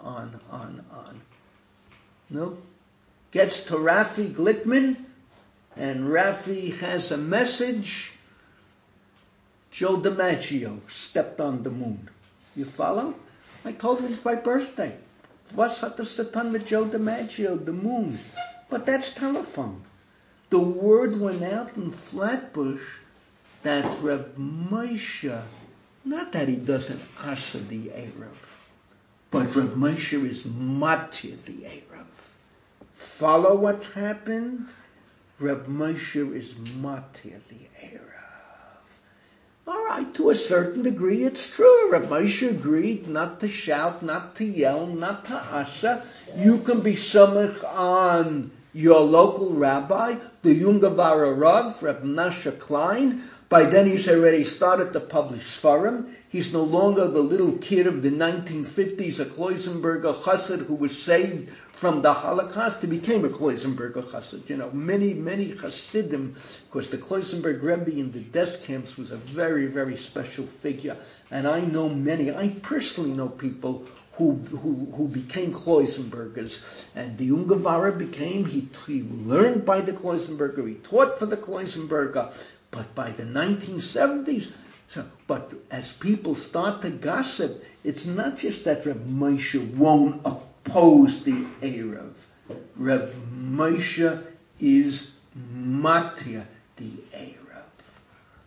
[SPEAKER 1] No? Gets to Rafi Glickman, and Rafi has a message. Joe DiMaggio stepped on the moon. You follow? I told him it's my birthday. Was hat das getan mit Joe DiMaggio, the moon? But that's telephone. The word went out in Flatbush that Reb Moshe, not that he doesn't asher the Erev, but Reb Moshe is matir the Erev. Follow what happened? Reb Moshe is matir the Erev. All right, to a certain degree, it's true. Reb Moshe agreed not to shout, not to yell, not to asher. You can be samech on your local rabbi, the Yungavar Rav, Reb Menashe Klein. By then he's already started to publish Sfarim. He's no longer the little kid of the 1950s, a Kloisenberger Chassid who was saved from the Holocaust. He became a Kloisenberger Chassid. You know, many Chassidim, because the Kloisenberg Rebbe in the death camps was a very, very special figure. And I personally know people who became Kloisenbergers. And the Ungavara he learned by the Kloisenberger, he taught for the Kloisenberger. But by the 1970s, but as people start to gossip, it's not just that Reb Moshe won't oppose the Erev. Reb Moshe is matir the Erev.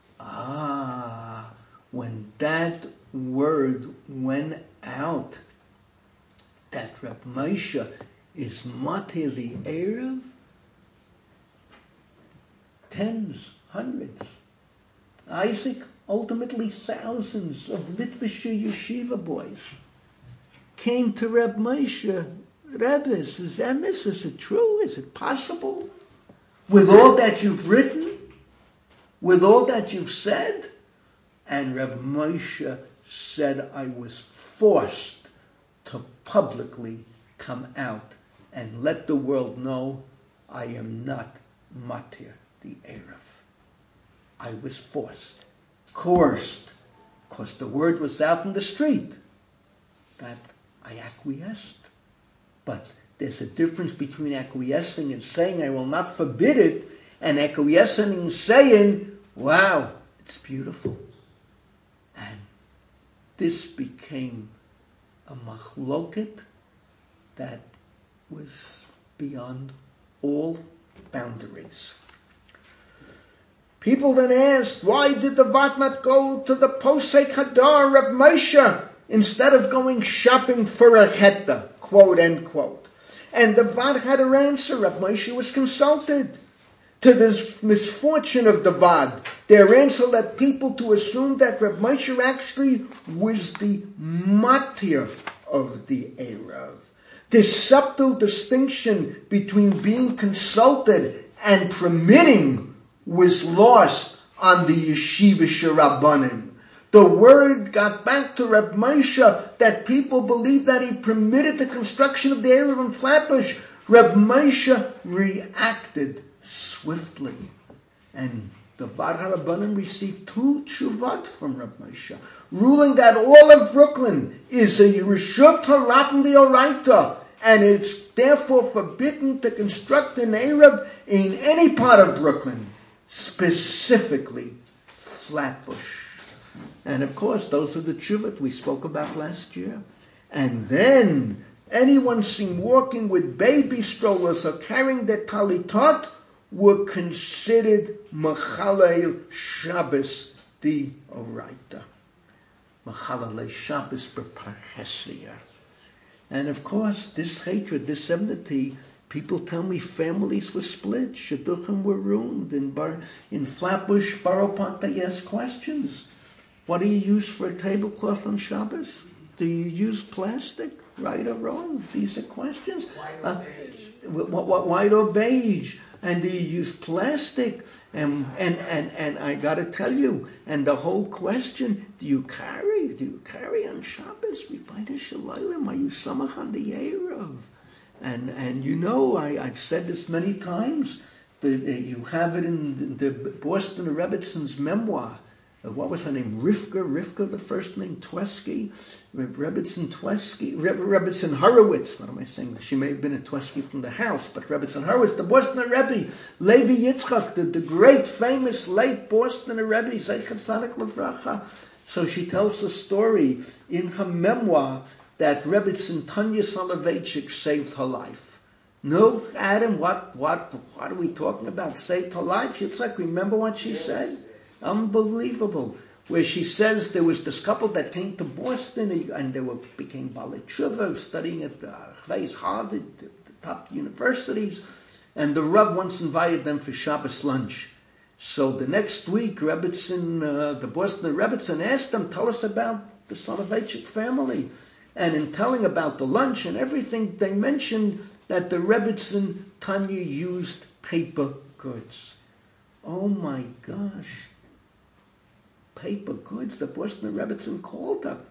[SPEAKER 1] When that word went out, that Reb Moshe is matir the Erev, tens, hundreds, Isaac, ultimately thousands of Litvische yeshiva boys came to Reb Moshe. Rebbe, is it true? Is it possible? With all that you've written? With all that you've said? And Reb Moshe said, I was forced to publicly come out and let the world know I am not matir the Erev. I was forced, coerced, because the word was out in the street that I acquiesced. But there's a difference between acquiescing and saying I will not forbid it, and acquiescing and saying, wow, it's beautiful. And this became a machloket that was beyond all boundaries. People then asked, why did the Vat not go to the Posek Hadar Reb Moshe instead of going shopping for a cheta, quote, end quote. And the Vat had her answer. Reb Moshe was consulted. To this misfortune of the Vad, their answer led people to assume that Reb Moshe actually was the matir of the Erev. This subtle distinction between being consulted and permitting was lost on the Yeshiva Rabbanim. The word got back to Reb Moshe that people believed that he permitted the construction of the Erev in Flatbush. Reb Moshe reacted swiftly. And the Vad HaRabbanim received 2 tshuvat from Reb Moshe, ruling that all of Brooklyn is a Reshut HaRabban D'Oraita, and it's therefore forbidden to construct an Erev in any part of Brooklyn, specifically Flatbush. And of course, those are the tshuvat we spoke about last year. And then, anyone seen walking with baby strollers or carrying their talitot were considered Machalel Shabbos D'Oraita. Machalale Shabbos b'parhesia. And of course, this hatred, this enmity, people tell me families were split, shidduchim were ruined. In Flatbush Borough Park, they ask questions. What do you use for a tablecloth on Shabbos? Do you use plastic, right or wrong? These are questions. White or beige? And do you use plastic? And I got to tell you, and the whole question: do you carry on Shabbos? Ribono shel Olam, are you samach on the Erev? And you know, I've said this many times. You have it in the Boston Rebbitzon's memoir. What was her name? Rivka, the first name, Tweski. Rebbitzon Horowitz. What am I saying? She may have been a Tweski from the house, but Rebbitzon Horowitz, the Bostoner Rebbe, Levi Yitzchak, the great, famous, late Bostoner Rebbe, Zeichet Tzadik Livracha. So she tells a story in her memoir that Rebbitzon Tanya Soloveitchik saved her life. No, Adam, what are we talking about? Saved her life? Yitzchak, remember what she said? Unbelievable. Where she says there was this couple that came to Boston and they became Balei Tshuva, studying at Harvard, the top universities, and the Rav once invited them for Shabbos lunch. So the next week, the Boston Rebbitzon asked them, tell us about the Soloveitchik family. And in telling about the lunch and everything, they mentioned that the Rebbitzon Tanya used paper goods. Oh my gosh. Paper goods, the Boston Rebbitzon called her.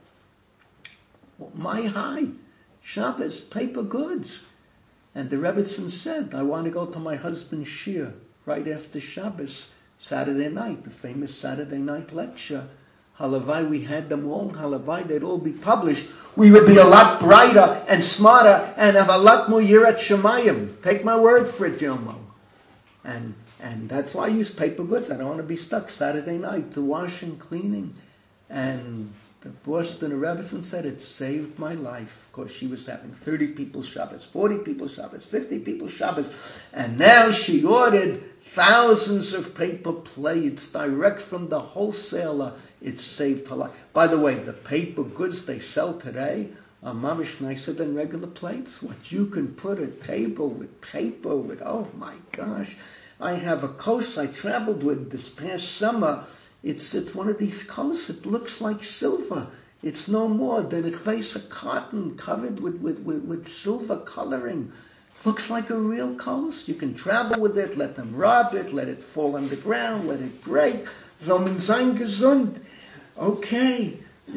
[SPEAKER 1] My high, Shabbos, paper goods. And the Rebbitzon said, I want to go to my husband's shir right after Shabbos, Saturday night, the famous Saturday night lecture. Halavai, we had them all. Halavai, they'd all be published. We would be a lot brighter and smarter and have a lot more Yirat Shemayim. Take my word for it, Jomo. And that's why I use paper goods. I don't want to be stuck Saturday night to washing, cleaning. And the Boston Rebbitzon said it saved my life. Of course, she was having 30 people Shabbos, 40 people Shabbos, 50 people Shabbos. And now she ordered thousands of paper plates direct from the wholesaler. It saved her life. By the way, the paper goods they sell today are mamish nicer than regular plates. What you can put a table with paper with, oh my gosh. I have a coast I traveled with this past summer. It's one of these coasts. It looks like silver. It's no more than a face of cotton covered with silver coloring. Looks like a real coast. You can travel with it, let them rub it, let it fall on the ground, let it break. Sollen sein gesund. Okay.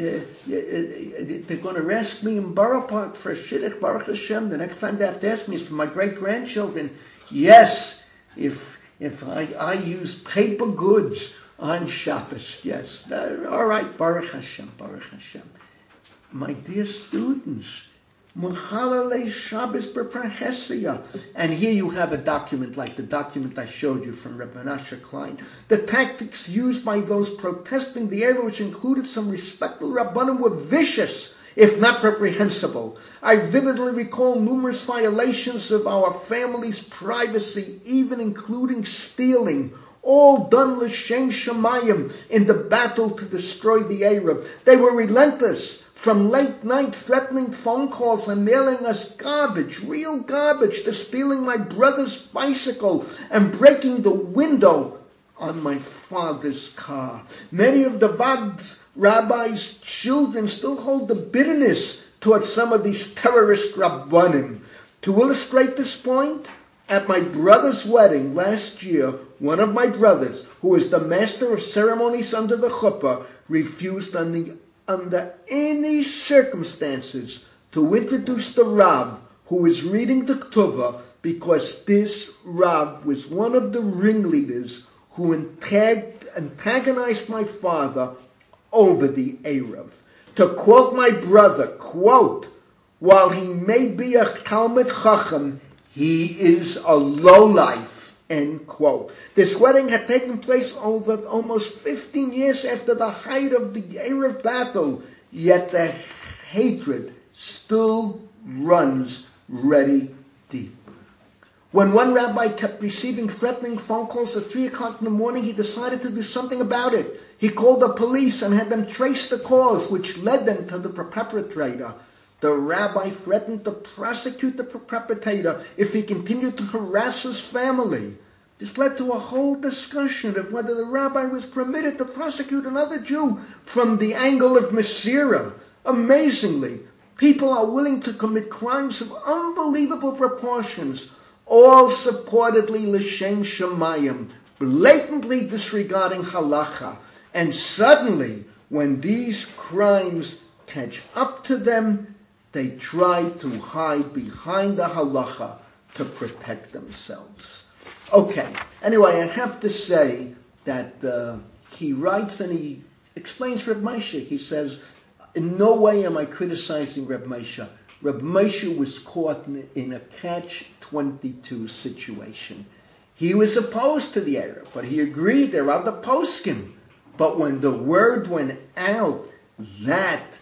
[SPEAKER 1] They're going to ask me in Borough Park for a shidduch, Baruch Hashem. The next time they have to ask me is for my great-grandchildren. Yes. If I use paper goods on Shabbos, yes. All right, Baruch Hashem, Baruch Hashem. My dear students, Machalale Shabbos b'parhesia. And here you have a document like the document I showed you from Reb Menashe Klein. The tactics used by those protesting the area, which included some respectable Rabbanim, were vicious, if not reprehensible. I vividly recall numerous violations of our family's privacy, even including stealing, all done l'shem shamayim in the battle to destroy the Arab. They were relentless, from late night threatening phone calls and mailing us garbage, real garbage, to stealing my brother's bicycle and breaking the window on my father's car. Many of the Vad's rabbis' children still hold the bitterness towards some of these terrorist rabbanim. To illustrate this point, at my brother's wedding last year, one of my brothers, who is the master of ceremonies under the chuppah, refused under any circumstances to introduce the Rav who is reading the Ketuvah, because this Rav was one of the ringleaders who antagonized my father over the Erev. To quote my brother, quote, while he may be a Talmid Chacham, he is a lowlife, end quote. This wedding had taken place over almost 15 years after the height of the Erev battle, yet the hatred still runs ready deep. When one rabbi kept receiving threatening phone calls at 3 o'clock in the morning, he decided to do something about it. He called the police and had them trace the calls, which led them to the perpetrator. The rabbi threatened to prosecute the perpetrator if he continued to harass his family. This led to a whole discussion of whether the rabbi was permitted to prosecute another Jew from the angle of Masira. Amazingly, people are willing to commit crimes of unbelievable proportions, all supportedly l'shem shamayim, blatantly disregarding halacha. And suddenly, when these crimes catch up to them, they try to hide behind the halacha to protect themselves. Okay, anyway, I have to say that he writes and he explains Reb Moshe. He says, in no way am I criticizing Reb Moshe. Reb Moshe was caught in a catch-22 situation. He was opposed to the Erev, but he agreed there are the poskim. But when the word went out that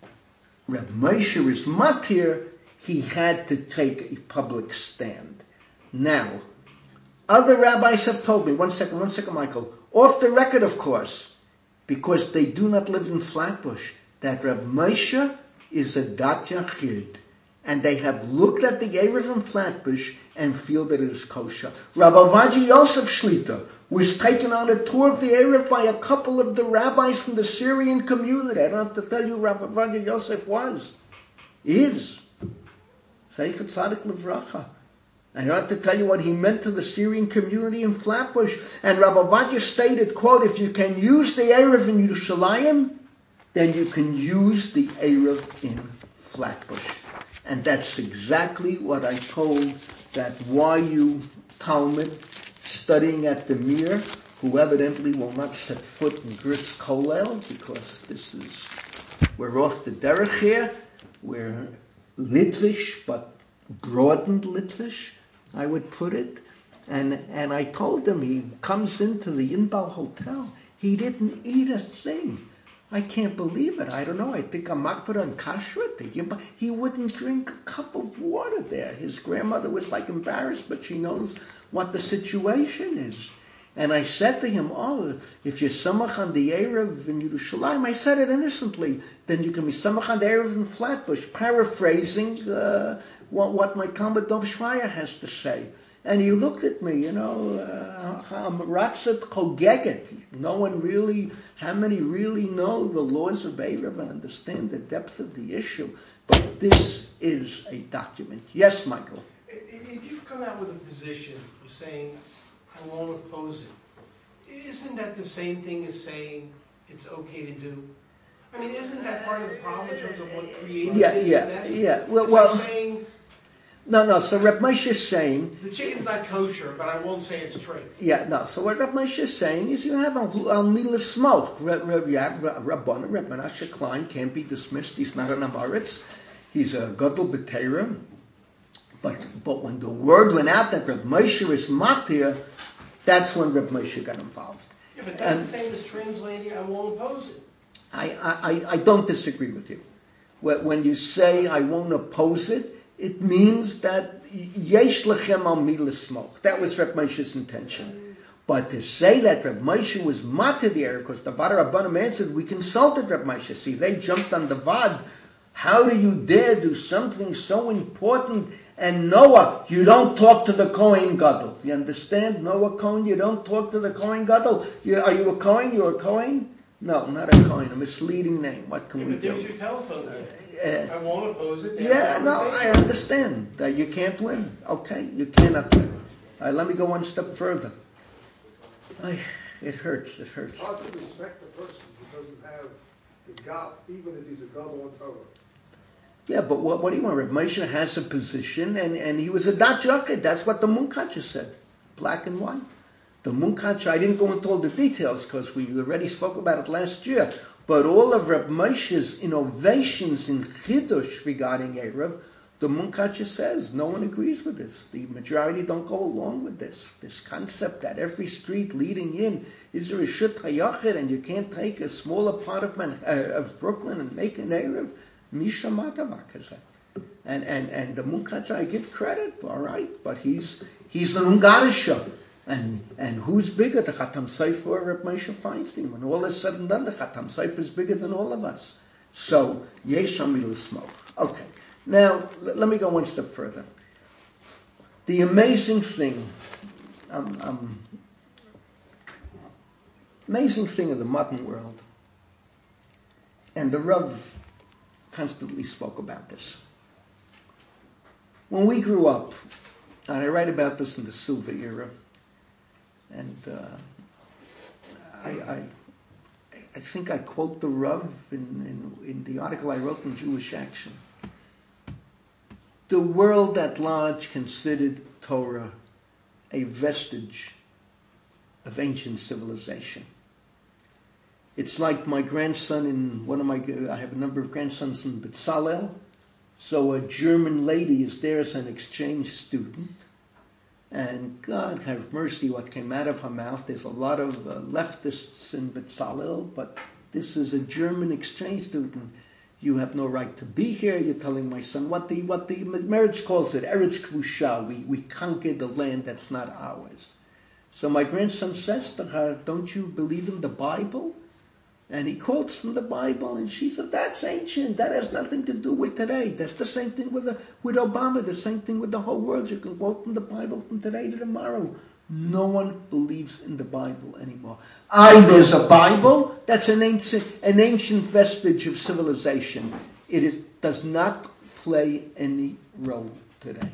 [SPEAKER 1] Reb Moshe is matir, he had to take a public stand. Now, other rabbis have told me, one second, Michael, off the record, of course, because they do not live in Flatbush, that Reb Moshe is a dat yachid, and they have looked at the Erev in Flatbush and feel that it is kosher. Rabbi Ovadia Yosef Shlita was taken on a tour of the Erev by a couple of the rabbis from the Syrian community. I don't have to tell you who Rabbi Ovadia Yosef was. Is. Zeichet Tzadik Livracha. I don't have to tell you what he meant to the Syrian community in Flatbush. And Rabbi Ovadia stated, quote, if you can use the Erev in Yerushalayim, then you can use the Erev in Flatbush. And that's exactly what I told that YU Talmud studying at the Mir, who evidently will not set foot in Gritz Kolel, because we're off the derech here. We're Litvish, but broadened Litvish, I would put it. And I told him, he comes into the Inbal Hotel, he didn't eat a thing. I can't believe it. I don't know. I think I'm makbid on kashrut. He wouldn't drink a cup of water there. His grandmother was like embarrassed, but she knows what the situation is. And I said to him, if you're samach on the Erev in Yerushalayim, I said it innocently, then you can be samach on the Erev in Flatbush, paraphrasing what my Talmud Dov Shvaya has to say. And he looked at me, I'm ratzat chogeget. No one really, how many really know the laws of Erev and understand the depth of the issue? But this is a document. Yes, Michael?
[SPEAKER 2] If you've come out with a position, you're saying, I won't oppose it. Isn't that the same thing as saying it's okay to do? I mean, isn't that part of the problem in terms of what created this?
[SPEAKER 1] Yeah.
[SPEAKER 2] Well, like saying,
[SPEAKER 1] No. So Reb Moshe is saying
[SPEAKER 2] the chicken's not kosher, but I won't say it's treif.
[SPEAKER 1] Yeah, no. So what Reb Moshe is saying is you have al milah smoke. You have Reb Menashe Klein can't be dismissed. He's not an Amoritz. He's a gadol b'teira. But when the word went out that Reb Moshe is matir, that's when Reb Moshe got involved.
[SPEAKER 2] Yeah, but that's the same as translating, I won't oppose it.
[SPEAKER 1] I don't disagree with you. When you say I won't oppose it, it means that yesh lechem al milah smoke. That was Reb Moshe's intention. But to say that Reb Moshe was matir the Erev, because the Vad Rabbanim answered, we consulted Reb Moshe. See, they jumped on the Vad. How do you dare do something so important? And Noah, you don't talk to the Kohen Gadol. You understand? Noah Kohen, you don't talk to the Kohen Gadol. Are you a Kohen? You're a Kohen? No, not a Kohen. A misleading name. What can we do?
[SPEAKER 2] But there's your telephone number. I won't oppose it.
[SPEAKER 1] I understand that you can't win. Okay, you cannot win. All right, let me go one step further. It hurts.
[SPEAKER 4] It's hard to respect the person who doesn't have the God, even if he's a God on Torah.
[SPEAKER 1] Yeah, but what do you want? Reb Moshe has a position, and he was a dat yachid. That's what the Munkacher said, black and white. The Munkacher, I didn't go into all the details because we already spoke about it last year, but all of Reb Moshe's innovations in Chidush regarding Erev, the Munkacher says no one agrees with this. The majority don't go along with this concept that every street leading in is a Rishut HaYachid, and you can't take a smaller part of Brooklyn and make an Erev. Misha Matavak is that. And the Munkacher, I give credit, all right, but he's He's an Ungarischer. And who's bigger, the Khatam Sofer or Reb Moshe Feinstein? When all is said and done, the Khatam Sofer is bigger than all of us. So, yesh amilu smoke. Okay, now let me go one step further. The amazing thing, amazing thing of the modern world, and the Rav constantly spoke about this. When we grew up, and I write about this in the Silver era, and I think I quote the Rav in the article I wrote in Jewish Action. The world at large considered Torah a vestige of ancient civilization. It's like my grandson I have a number of grandsons in Betzalel. So a German lady is there as an exchange student. And God have mercy what came out of her mouth. There's a lot of leftists in Betzalel, but this is a German exchange student. You have no right to be here. You're telling my son what the marriage calls it, Eretz Kvusha. We conquered the land that's not ours. So my grandson says to her, don't you believe in the Bible? And he quotes from the Bible, and she said, that's ancient. That has nothing to do with today. That's the same thing with Obama, the same thing with the whole world. You can quote from the Bible from today to tomorrow. No one believes in the Bible anymore. There's a Bible. That's an ancient vestige of civilization. It does not play any role today.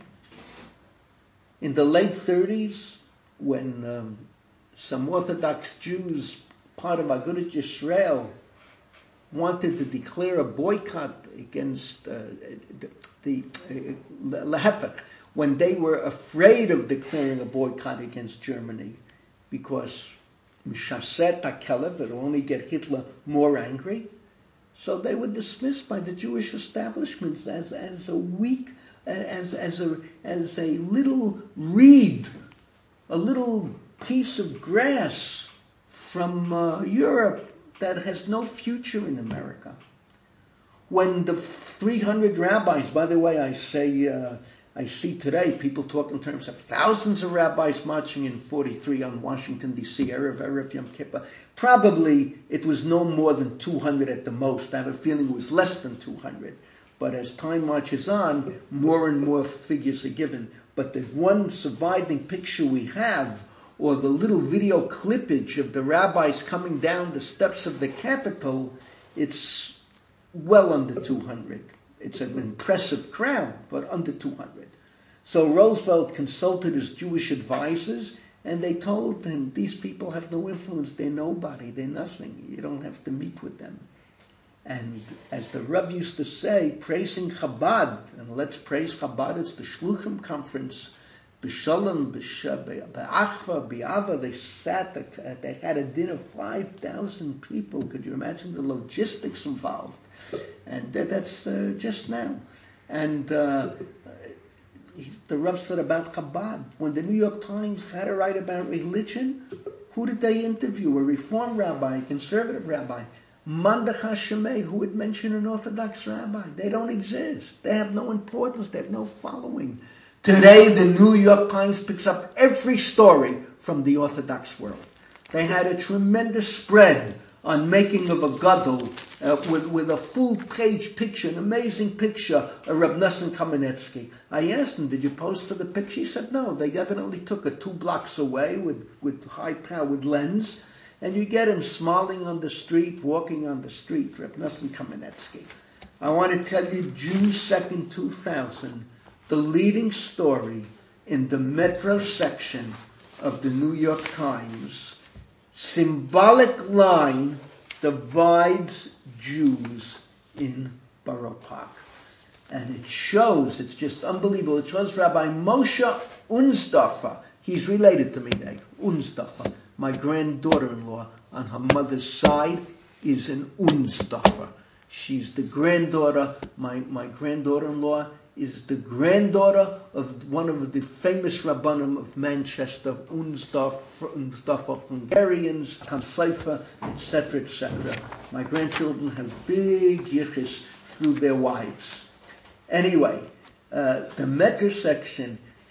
[SPEAKER 1] In the late 30s, when some Orthodox Jews, part of Agudat Yisrael, wanted to declare a boycott against the Lehefek, when they were afraid of declaring a boycott against Germany, because Mishaset HaKelev, it will only get Hitler more angry. So they were dismissed by the Jewish establishments as a weak, as a little reed, a little piece of grass from Europe that has no future in America. When the 300 rabbis, by the way, I see today people talk in terms of thousands of rabbis marching in 43 on Washington, D.C., Erev Yom Kippur. Probably it was no more than 200 at the most. I have a feeling it was less than 200. But as time marches on, more and more figures are given. But the one surviving picture we have, or the little video clippage of the rabbis coming down the steps of the Capitol, it's well under 200. It's an impressive crowd, but under 200. So Roosevelt consulted his Jewish advisors, and they told him, these people have no influence, they're nobody, they're nothing, you don't have to meet with them. And as the Rav used to say, praising Chabad, and let's praise Chabad, it's the Shluchim conference, B'Shalom, B'Achva, B'Ava, they had a dinner of 5,000 people. Could you imagine the logistics involved? And that's just now. And the Rav said about Chabad, when the New York Times had to write about religion, who did they interview? A Reform rabbi, a conservative rabbi. Mandachah Shemei, who would mention an Orthodox rabbi. They don't exist. They have no importance. They have no following. Today, the New York Times picks up every story from the Orthodox world. They had a tremendous spread on making of a gadol with a full-page picture, an amazing picture of Reb Nosson Kamenetsky. I asked him, did you pose for the picture? He said, no, they definitely took it 2 blocks away with high-powered lens, and you get him smiling on the street, walking on the street, Reb Nosson Kamenetsky. I want to tell you, June 2nd, 2000, the leading story in the Metro section of the New York Times, symbolic line divides Jews in Borough Park. And it shows, it's just unbelievable, it shows Rabbi Moshe Unsdorfer, he's related to me, Unsdorfer. My granddaughter-in-law on her mother's side is an Unsdorfer. She's the granddaughter, my granddaughter-in-law is the granddaughter of one of the famous Rabbanim of Manchester, Unsdorfer Hungarians, Kansaifa, etc., etc. My grandchildren have big yichus through their wives. Anyway, the Metro section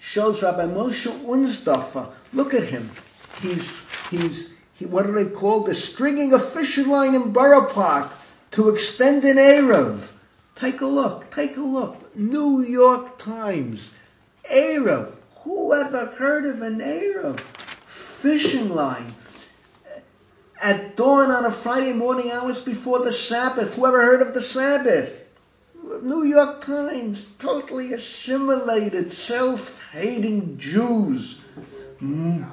[SPEAKER 1] shows Rabbi Moshe Unzdorfer. Look at him. What do they call this? Stringing a fishing line in Borough Park to extend an Erev. Take a look. New York Times. Erev. Who ever heard of an Erev? Fishing line. At dawn on a Friday morning, hours before the Sabbath. Whoever heard of the Sabbath? New York Times. Totally assimilated, self-hating Jews. In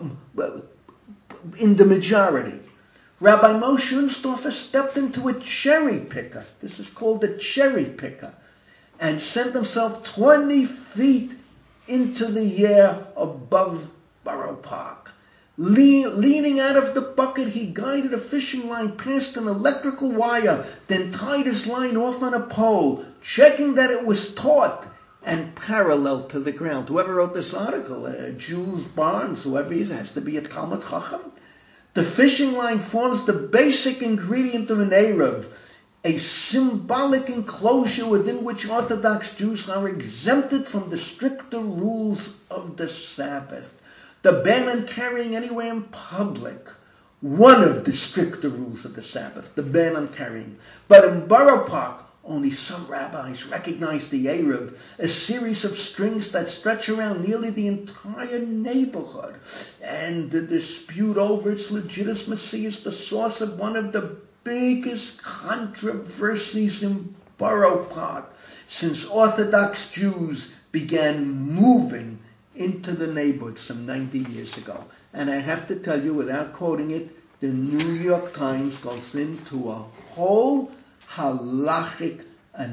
[SPEAKER 1] the majority. Rabbi Moshe Unzdorfer stepped into a cherry picker. This is called a cherry picker. And sent himself 20 feet into the air above Borough Park. Leaning out of the bucket, he guided a fishing line past an electrical wire, then tied his line off on a pole, checking that it was taut and parallel to the ground. Whoever wrote this article, Jules Barnes, whoever he is, has to be a Talmud Chacham. The fishing line forms the basic ingredient of an Erev, a symbolic enclosure within which Orthodox Jews are exempted from the stricter rules of the Sabbath. The ban on carrying anywhere in public, one of the stricter rules of the Sabbath, the ban on carrying. But in Borough Park, only some rabbis recognize the Erev, a series of strings that stretch around nearly the entire neighborhood. And the dispute over its legitimacy is the source of one of the biggest controversies in Borough Park since Orthodox Jews began moving into the neighborhood some 90 years ago. And I have to tell you, without quoting it, the New York Times goes into a whole halachic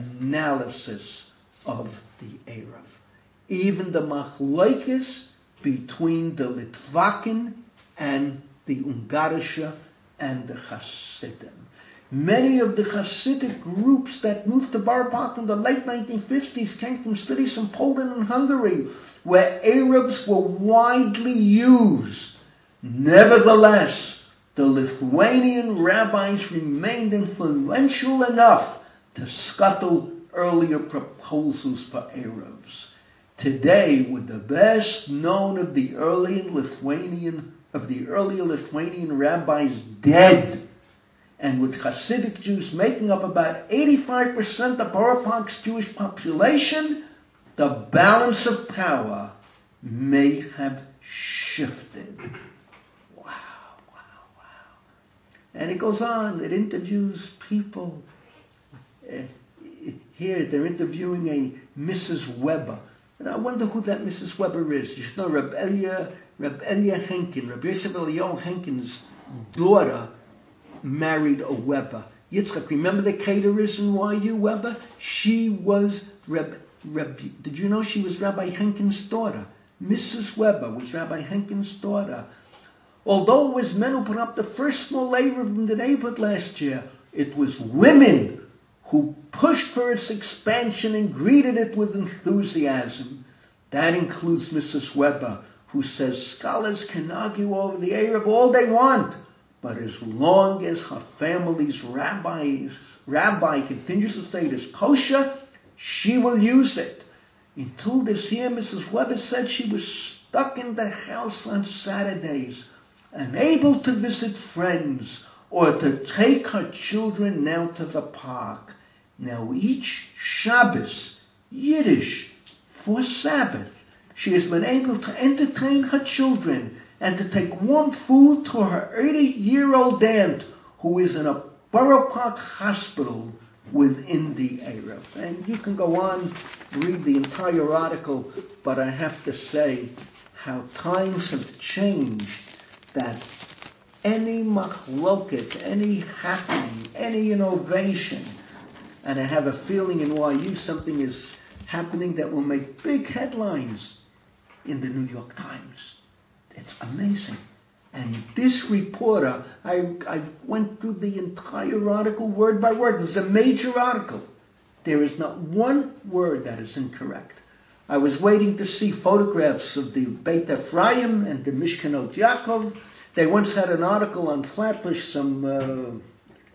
[SPEAKER 1] analysis of the Erev. Even the machlokes between the Litvakin and the Ungarische and the Hasidim. Many of the Hasidic groups that moved to Borough Park in the late 1950s came from cities in Poland and Hungary, where Erevs were widely used. Nevertheless, the Lithuanian rabbis remained influential enough to scuttle earlier proposals for Erevs. Today, with the best known of the earlier Lithuanian rabbis dead, and with Hasidic Jews making up about 85% of Borough Park's Jewish population, the balance of power may have shifted. Wow. And it goes on, it interviews people. Here, they're interviewing a Mrs. Weber. And I wonder who that Mrs. Weber is. You should know Reb Elia Henkin, Reb Yosef Eliyahu Henkin's daughter married a Weber. Yitzchak, remember the caterers in YU Weber? She was did you know she was Rabbi Henkin's daughter? Mrs. Weber was Rabbi Henkin's daughter. Although it was men who put up the first small labor in the neighborhood last year, it was women who pushed for its expansion and greeted it with enthusiasm. That includes Mrs. Weber, who says scholars can argue over the Erev all they want, but as long as her family's rabbi continues to say it is kosher, she will use it. Until this year, Mrs. Weber said she was stuck in the house on Saturdays, unable to visit friends or to take her children out to the park. Now each Shabbos, Yiddish, for Sabbath, she has been able to entertain her children and to take warm food to her 80-year-old aunt, who is in a Borough Park hospital within the Erev. And you can go on, read the entire article, but I have to say how times have changed, that any machloket, any happening, any innovation, and I have a feeling in YU something is happening that will make big headlines in the New York Times. It's amazing. And this reporter, I went through the entire article word by word. It's a major article. There is not one word that is incorrect. I was waiting to see photographs of the Beit Ephraim and the Mishkanot Yaakov. They once had an article on Flatbush,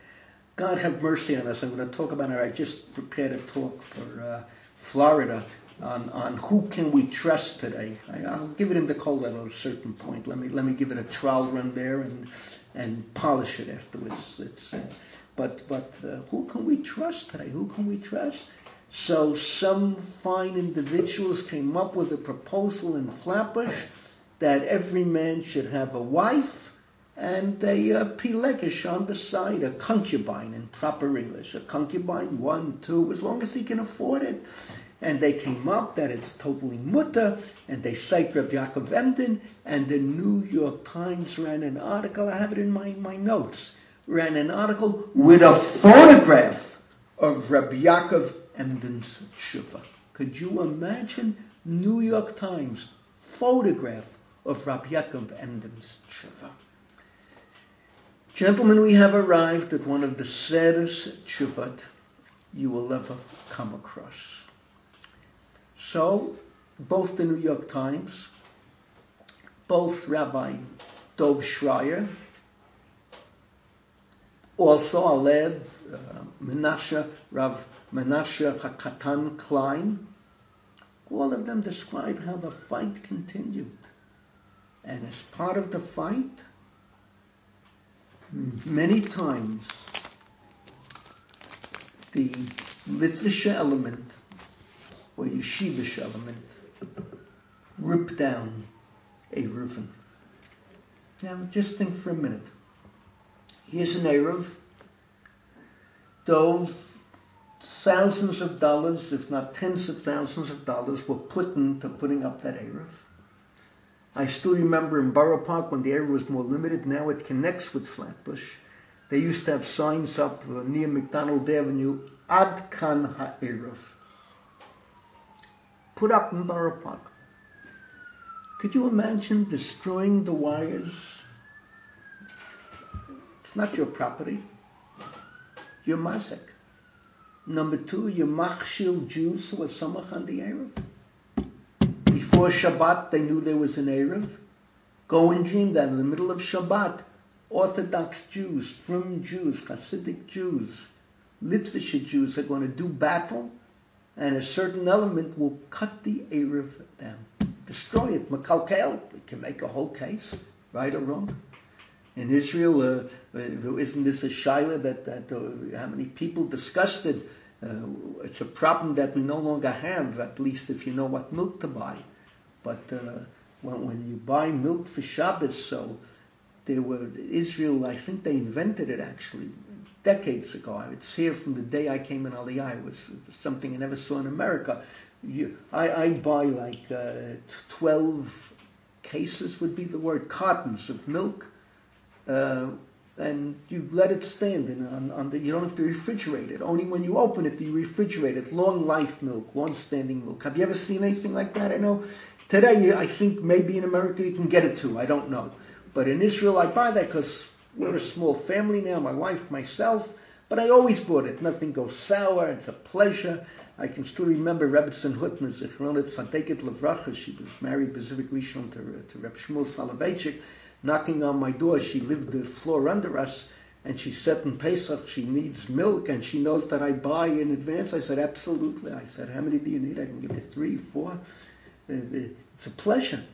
[SPEAKER 1] God have mercy on us. I'm going to talk about it. I just prepared a talk for Florida. on who can we trust today. I'll give it in the cold at a certain point. Let me give it a trial run there and polish it afterwards. But who can we trust today? Who can we trust? So some fine individuals came up with a proposal in Flatbush that every man should have a wife and a pilegish on the side, a concubine in proper English. A concubine, 1, 2, as long as he can afford it. And they came up that it's totally mutter, and they cite Rabbi Yaakov Emden, and the New York Times ran an article, I have it in my notes, ran an article with a photograph of Rabbi Yaakov Emden's tshuva. Could you imagine? New York Times photograph of Rabbi Yaakov Emden's tshuva. Gentlemen, we have arrived at one of the saddest tshuvot you will ever come across. So, both the New York Times, both Rabbi Dov Schreier, also I'll add Rav Menashe Hakatan Klein, all of them describe how the fight continued. And as part of the fight, many times the Litvisha element or Yeshivish element ripped down a Reuven. Now just think for a minute. Here's an Erev, dove thousands of dollars, if not tens of thousands of dollars, were put into putting up that Erev. I still remember in Borough Park when the area was more limited. Now it connects with Flatbush. They used to have signs up near McDonald Avenue, Ad Kan HaErev. Put up in Borough Park. Could you imagine destroying the wires? It's not your property. You're Mazek. Number 2, you're Machshil Jews who are Samach on the Erev. Before Shabbat, they knew there was an Erev. Go and dream that in the middle of Shabbat, Orthodox Jews, Frum Jews, Hasidic Jews, Litvish Jews are going to do battle, and a certain element will cut the Erev down. Destroy it. Makalkel. We can make a whole case, right or wrong. In Israel, isn't this a shaila that how many people discussed it? It's a problem that we no longer have, at least if you know what milk to buy. But when you buy milk for Shabbos, so Israel, I think they invented it actually decades ago. It's here from the day I came in Aliyah. It was something I never saw in America. I buy like 12 cases would be the word, cartons of milk. And you let it stand you don't have to refrigerate it. Only when you open it do you refrigerate it. It's long life milk, long standing milk. Have you ever seen anything like that? I know today I think maybe in America you can get it too. I don't know. But in Israel I buy that because we're a small family now, my wife, myself. But I always bought it. Nothing goes sour. It's a pleasure. I can still remember Rebbetzin Hutner, Zichronet Tzadeket Levracha. She was married Pacific Rishon to Reb Shmuel Soloveitchik. Knocking on my door, she lived the floor under us, and she said in Pesach she needs milk, and she knows that I buy in advance. I said, absolutely. I said, how many do you need? I can give you 3, 4. It's a pleasure.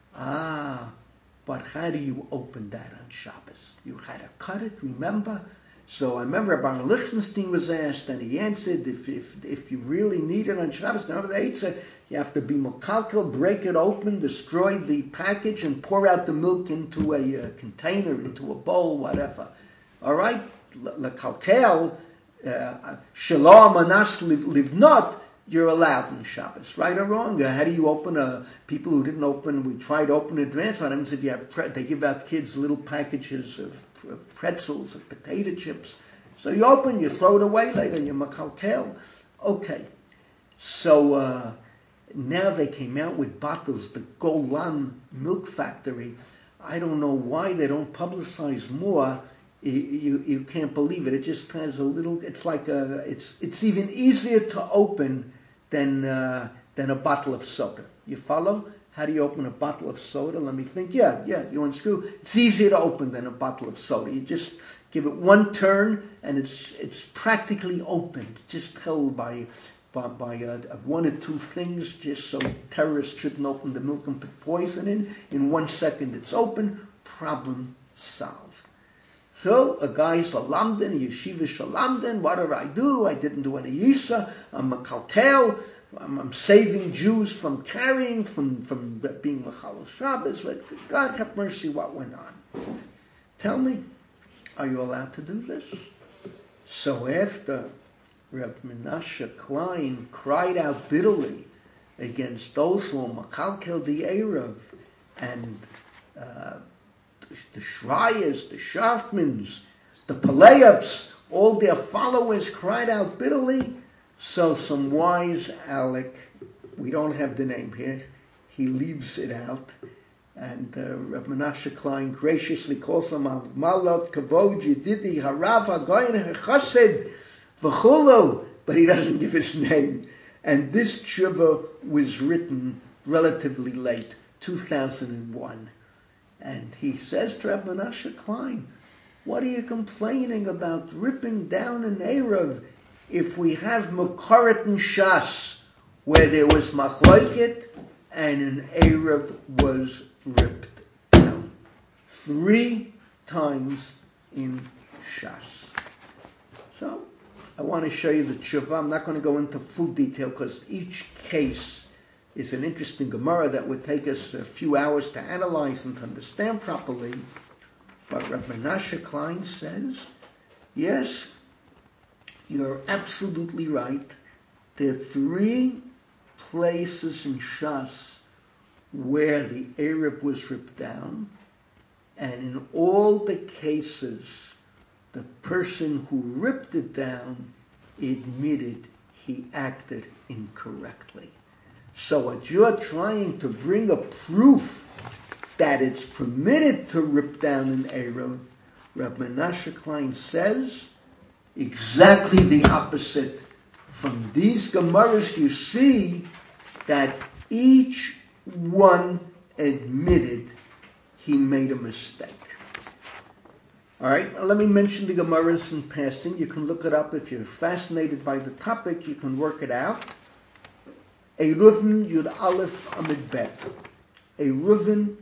[SPEAKER 1] But how do you open that on Shabbos? You had to cut it, remember? So I remember Baron Lichtenstein was asked, and he answered, if you really need it on Shabbos, now the Eitzah, you have to be mokalkel, break it open, destroy the package, and pour out the milk into a container, into a bowl, whatever. All right? Lekalkel, shalom anas livnot, you're allowed on Shabbos, right or wrong? How do you open people who didn't open, we tried to open in advance. What happens if you have, they give out kids little packages of pretzels, of potato chips. So you open, you throw it away later, you makalkel. Okay. So now they came out with bottles, the Golan milk factory. I don't know why they don't publicize more. You can't believe it. It just has a little. It's like it's even easier to open than a bottle of soda. You follow? How do you open a bottle of soda? Let me think. Yeah. You unscrew. It's easier to open than a bottle of soda. You just give it one turn, and it's practically open. It's just held by one or two things, just so terrorists shouldn't open the milk and put poison in. In 1 second it's open, problem solved. So a guy's a lamdan, a yeshiva shalamdan. What did I do? I didn't do any yisa. I'm a kalkel. I'm saving Jews from carrying, from being Mechal Shabbos. But God have mercy, what went on? Tell me, are you allowed to do this? So after Reb Menashe Klein cried out bitterly against those who were Makalkel the Erev and the Shrayas, the Shaftmans, the Paleabs, all their followers cried out bitterly. So some wise Alec, we don't have the name here, he leaves it out, and Reb Menashe Klein graciously calls him Malot Kavod Yedidi Harav Hagoyin Chassid V'chulo, but he doesn't give his name. And this tshuva was written relatively late, 2001. And he says to Reb Menashe Klein, what are you complaining about ripping down an Erev if we have Makoret and Shas, where there was Machloket and an Erev was ripped down 3 times in Shas? So, I want to show you the tshuva. I'm not going to go into full detail because each case is an interesting Gemara that would take us a few hours to analyze and to understand properly. But Reb Menashe Klein says, yes, you're absolutely right. There are 3 places in Shas where the Erev was ripped down, and in all the cases, the person who ripped it down admitted he acted incorrectly. So what you're trying to bring a proof that it's permitted to rip down an Erev, Reb Menashe Klein says exactly the opposite. From these Gemaras you see that each one admitted he made a mistake. All right, let me mention the Gemaras in passing. You can look it up if you're fascinated by the topic. You can work it out. Eruvin Yud Aleph Amid Bet. Eruvin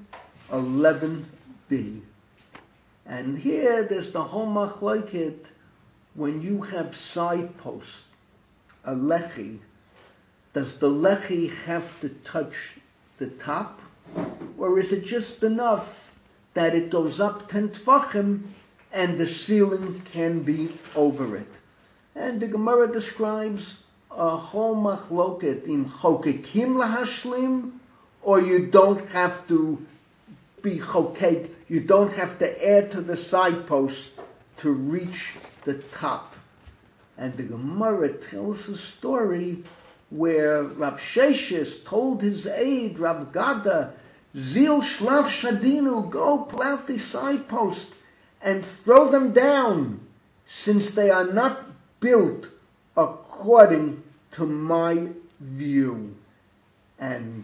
[SPEAKER 1] 11b. And here there's the whole machloket when you have side posts, a lechi. Does the lechi have to touch the top? Or is it just enough that it goes up 10 tfachim and the ceiling can be over it? And the Gemara describes a whole machloket in chokekim lahashlim, or you don't have to be chokek, you don't have to add to the side post to reach the top. And the Gemara tells a story where Rav Sheshes told his aide, Rav Gada, Zil Shlav Shadinu, go pull out the side post and throw them down, since they are not built according to my view. And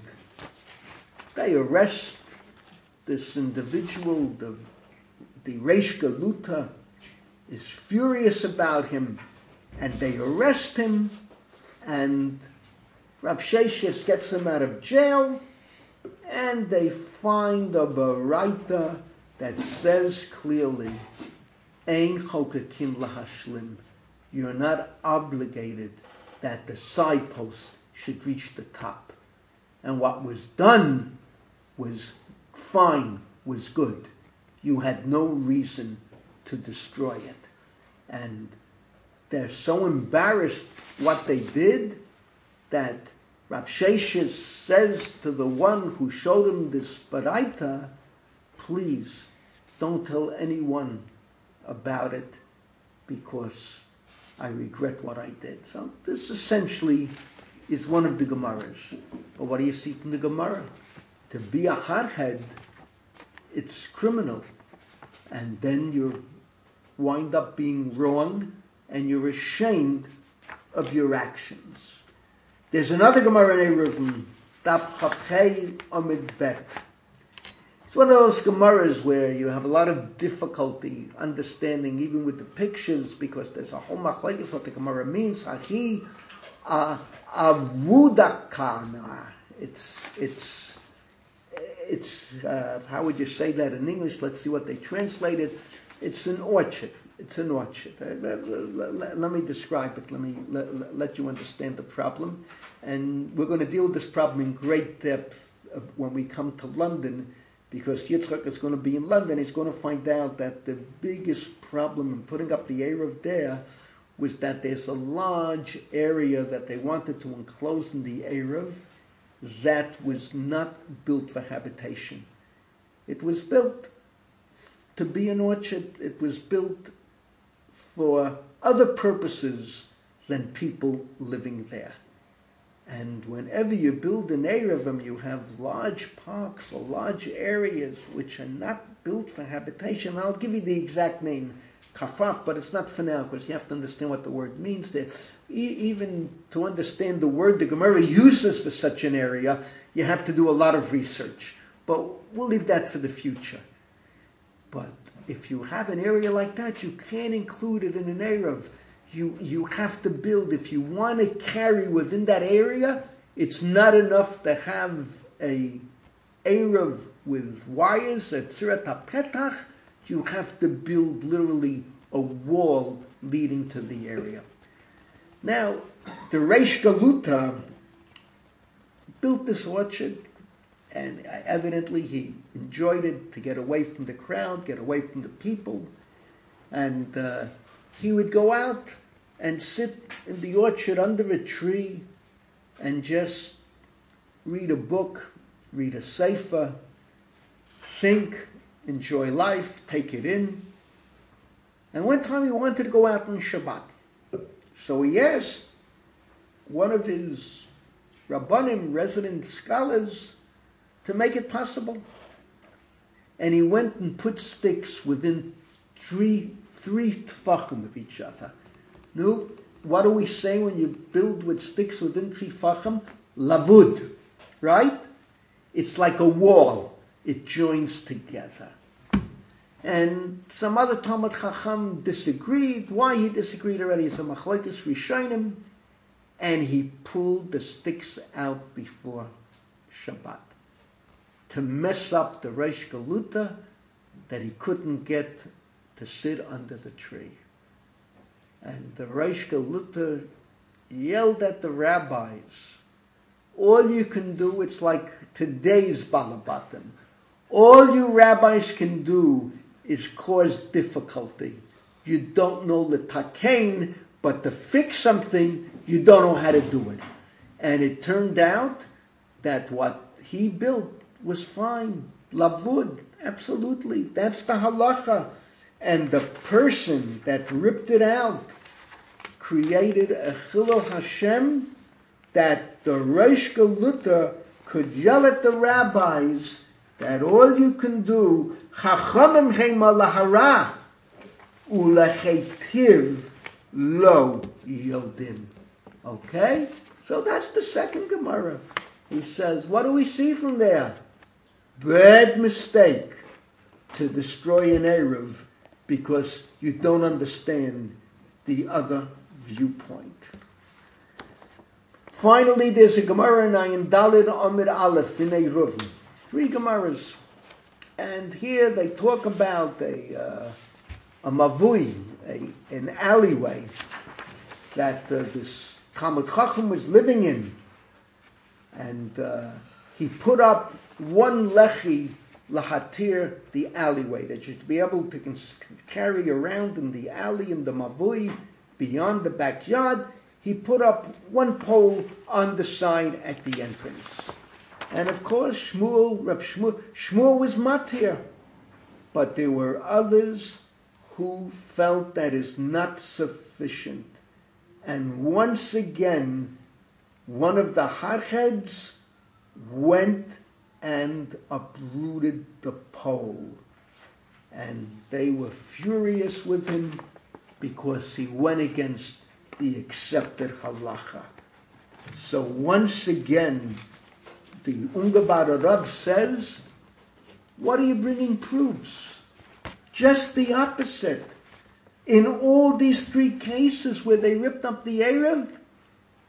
[SPEAKER 1] they arrest this individual, the Reish Galuta is furious about him, and they arrest him, and Rav Sheshes gets him out of jail, and they find a baraita that says clearly, Ein chokekim lahashlim, you're not obligated that the side post should reach the top. And what was done was fine, was good. You had no reason to destroy it. And they're so embarrassed what they did that Rav Sheshes says to the one who showed him this baraita, please don't tell anyone about it because I regret what I did. So this essentially is one of the Gemaras. But what do you see from the Gemara? To be a hothead, it's criminal. And then you wind up being wrong and you're ashamed of your actions. There's another Gemara in Eruvin, Daf Chafei Amid Bet. It's one of those Gemaras where you have a lot of difficulty understanding, even with the pictures, because there's a whole machlekes what the Gemara means. Hachi Avudakana. It's how would you say that in English? Let's see what they translated. It's an orchard. It's an orchard. Let me describe it. Let you understand the problem. And we're going to deal with this problem in great depth when we come to London, because Yitzchak is going to be in London. He's going to find out that the biggest problem in putting up the Erev there was that there's a large area that they wanted to enclose in the Erev that was not built for habitation. It was built to be an orchard. It was built for other purposes than people living there. And whenever you build an Erevim, you have large parks or large areas which are not built for habitation. I'll give you the exact name, Kafaf, but it's not for now, because you have to understand what the word means there. Even to understand the word the Gemara uses for such an area, you have to do a lot of research. But we'll leave that for the future. But if you have an area like that, you can't include it in an Erev. You have to build. If you want to carry within that area, it's not enough to have a Erev with wires, a Tzirat HaPetach. You have to build literally a wall leading to the area. Now, the Reish Galuta built this orchard, and evidently he enjoyed it to get away from the crowd, get away from the people. And he would go out and sit in the orchard under a tree and just read a book, read a sefer, think, enjoy life, take it in. And one time he wanted to go out on Shabbat. So he asked one of his Rabbanim, resident scholars, to make it possible. And he went and put sticks within three tefachim of each other. No, what do we say when you build with sticks within 3 tefachim? Lavud, right? It's like a wall. It joins together. And some other Talmud Chacham disagreed. Why he disagreed already is a Machlokes Rishonim. And he pulled the sticks out before Shabbat to mess up the Reish Galuta that he couldn't get to sit under the tree. And the Reish Galuta yelled at the rabbis, all you can do, it's like today's Balabatim, all you rabbis can do is cause difficulty. You don't know the takain, but to fix something, you don't know how to do it. And it turned out that what he built was fine. Lavud, absolutely. That's the halacha. And the person that ripped it out created a chilul Hashem that the Reish Galuta could yell at the rabbis that all you can do, Chachamim heima lahara ulechetiv lo yodim. Okay? So that's the second Gemara. He says, what do we see from there? Bad mistake to destroy an Erev because you don't understand the other viewpoint. Finally, there's a Gemara in Ayin Daled Amid Aleph in Eruvin. 3 Gemaras. And here they talk about a mavui, an alleyway that this Talmud Chacham was living in. And he put up one lechi lahatir, the alleyway, that you should be able to carry around in the alley, in the mavui, beyond the backyard. He put up one pole on the side at the entrance. And of course, Shmuel was matir. But there were others who felt that is not sufficient. And once again, one of the hotheads went and uprooted the pole. And they were furious with him because he went against the accepted halacha. So once again, the Ungabar Rav says, what are you bringing proofs? Just the opposite. In all these 3 cases where they ripped up the Erev,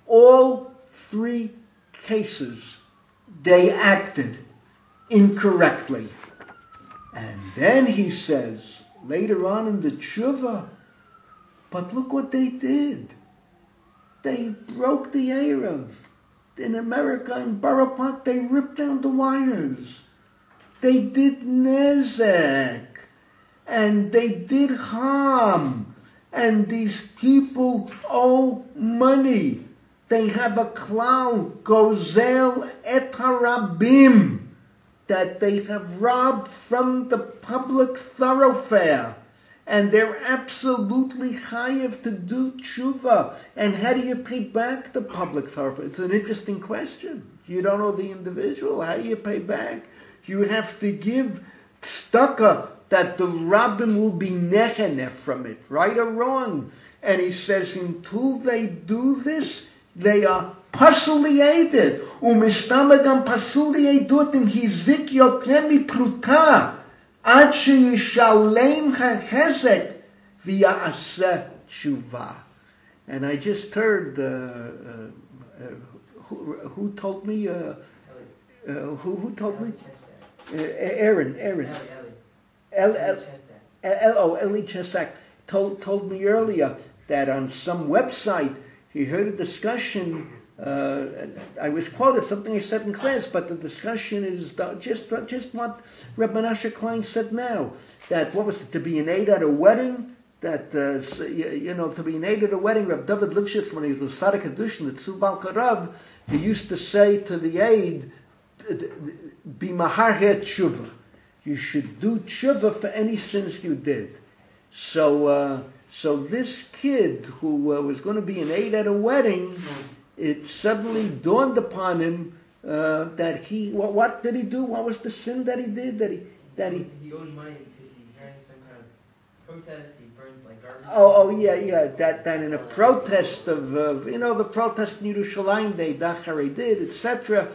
[SPEAKER 1] all three cases, they acted incorrectly. And then he says, later on in the tshuva, but look what they did. They broke the Erev. In America, in Borough Park, they ripped down the wires. They did nezek. And they did harm. And these people owe money. They have a klal, gozel et harabim, that they have robbed from the public thoroughfare. And they're absolutely chayav to do tshuva. And how do you pay back the public thoroughfare? It's an interesting question. You don't know the individual. How do you pay back? You have to give tzedakah that the rabbim will be nechenef from it, right or wrong. And he says, until they do this, they are pasuli-aided. Umistamagam pasuli-aidut im hizik yotem mipruta. Ad sheyishalem hachezek v'ya'aseh tshuva. And I just heard, who told me? Who told me? Aaron. Eli Chesak told me earlier that on some website he heard a discussion. I was quoted something I said in class, but the discussion is just what Reb Menashe Klein said now. That what was it, to be an aid at a wedding? That to be an aid at a wedding. Reb David Lifshitz, when he was Tzaddik Kedushin, the Tzuval Karav, he used to say to the aid, "Be maharhet tshuva." You should do tshuva for any sins you did. So this kid who was going to be an aid at a wedding, it suddenly dawned upon him that he what did he do? What was the sin that he did? That he
[SPEAKER 5] owed money because he ran some kind of protest. He burned like garbage.
[SPEAKER 1] Oh yeah. That in a protest of the protest in Yerushalayim they Dachare did, etc.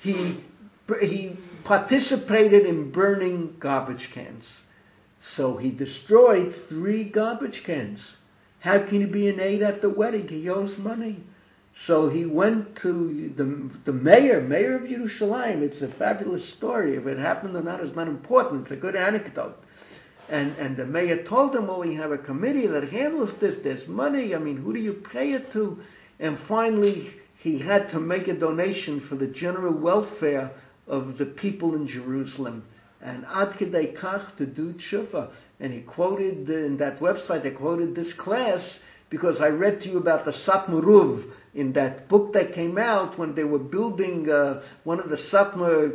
[SPEAKER 1] He participated in burning garbage cans. So he destroyed 3 garbage cans. How can he be an aid at the wedding? He owes money. So he went to the mayor of Yerushalayim. It's a fabulous story. If it happened or not is not important. It's a good anecdote. And the mayor told him, well, we have a committee that handles this. There's money. I mean, who do you pay it to? And finally, he had to make a donation for the general welfare of the people in Jerusalem, and ad kedei kach to do tshuva. And he quoted in that website, I quoted this class because I read to you about the Satmar Ruv in that book that came out when they were building one of the Satmar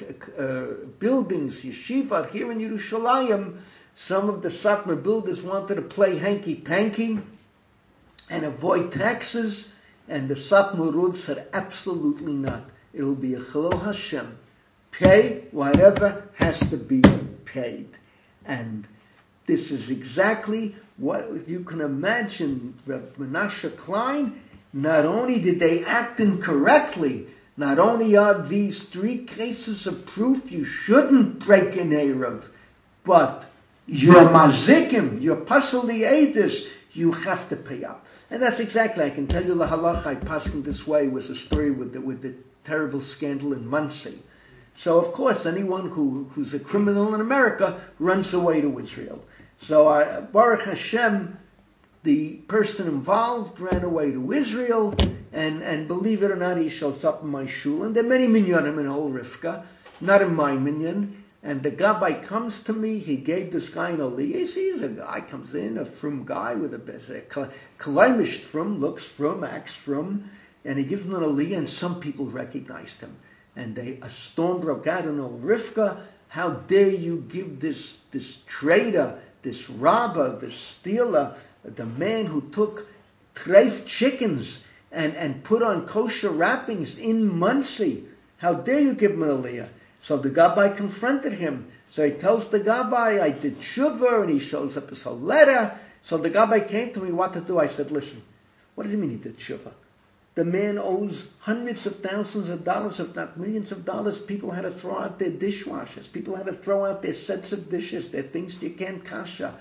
[SPEAKER 1] buildings, yeshiva here in Yerushalayim. Some of the Satmar builders wanted to play hanky-panky and avoid taxes, and the Satmar Ruv said, absolutely not. It'll be a Chilul Hashem. Pay whatever has to be paid. And this is exactly what you can imagine. Reb Menashe Klein, not only did they act incorrectly, not only are these 3 cases of proof you shouldn't break an Erev, but you're mazikim, you're pasuli edis, you have to pay up. And that's exactly, I can tell you the halacha I paskin this way was a story with the terrible scandal in Monsey. So, of course, anyone who's a criminal in America runs away to Israel. So, Baruch Hashem, the person involved ran away to Israel, and believe it or not, he shows up in my shul. And there are many minyanim in Ol Rivka, not in my minyan. And the gabbai comes to me, he gave this guy an aliyah. He sees a guy comes in, a frum guy with a kalaimish frum, looks frum, acts frum, and he gives him an aliyah, and some people recognized him. And a storm broke out in Ol Rivka. How dare you give this traitor, this robber, this stealer, the man who took treif chickens and put on kosher wrappings in Monsey. How dare you give him an aliyah? So the gabbai confronted him. So he tells the gabbai, I did tshuva, and he shows up his whole letter. So the gabbai came to me, what to do? I said, listen, what do you mean he did tshuva? The man owes hundreds of thousands of dollars, if not millions of dollars. People had to throw out their dishwashers. People had to throw out their sets of dishes, their things you can't kasha.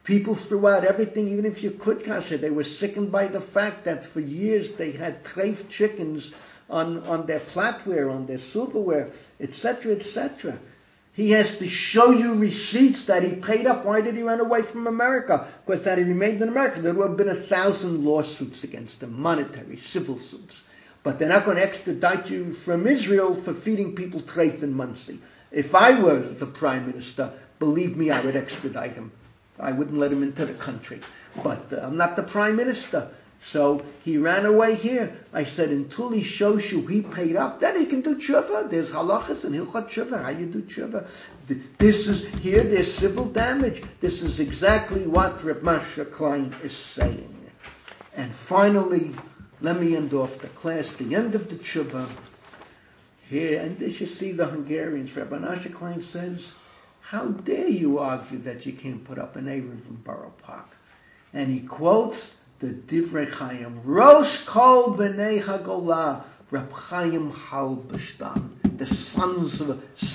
[SPEAKER 1] People threw out everything, even if you could kasher. They were sickened by the fact that for years they had treif chickens on their flatware, on their silverware, etc., etc. He has to show you receipts that he paid up. Why did he run away from America? Because had he remained in America, there would have been 1,000 lawsuits against him, monetary, civil suits. But they're not going to extradite you from Israel for feeding people treif in Muncie. If I were the prime minister, believe me, I would extradite him. I wouldn't let him into the country. But I'm not the prime minister. So he ran away here. I said, until he shows you he paid up, then he can do tshuva. There's halachas and hilchot tshuva. How you do tshuva? This is, here there's civil damage. This is exactly what Reb Masha Klein is saying. And finally, let me end off the class, the end of the tshuva. Here, and as you see the Hungarians, Reb Masha Klein says, how dare you argue that you can't put up an Erev in Borough Park? And he quotes the Divrei Chaim, Rosh Kol B'nei Hagolah, Reb Chaim Halberstam, the sons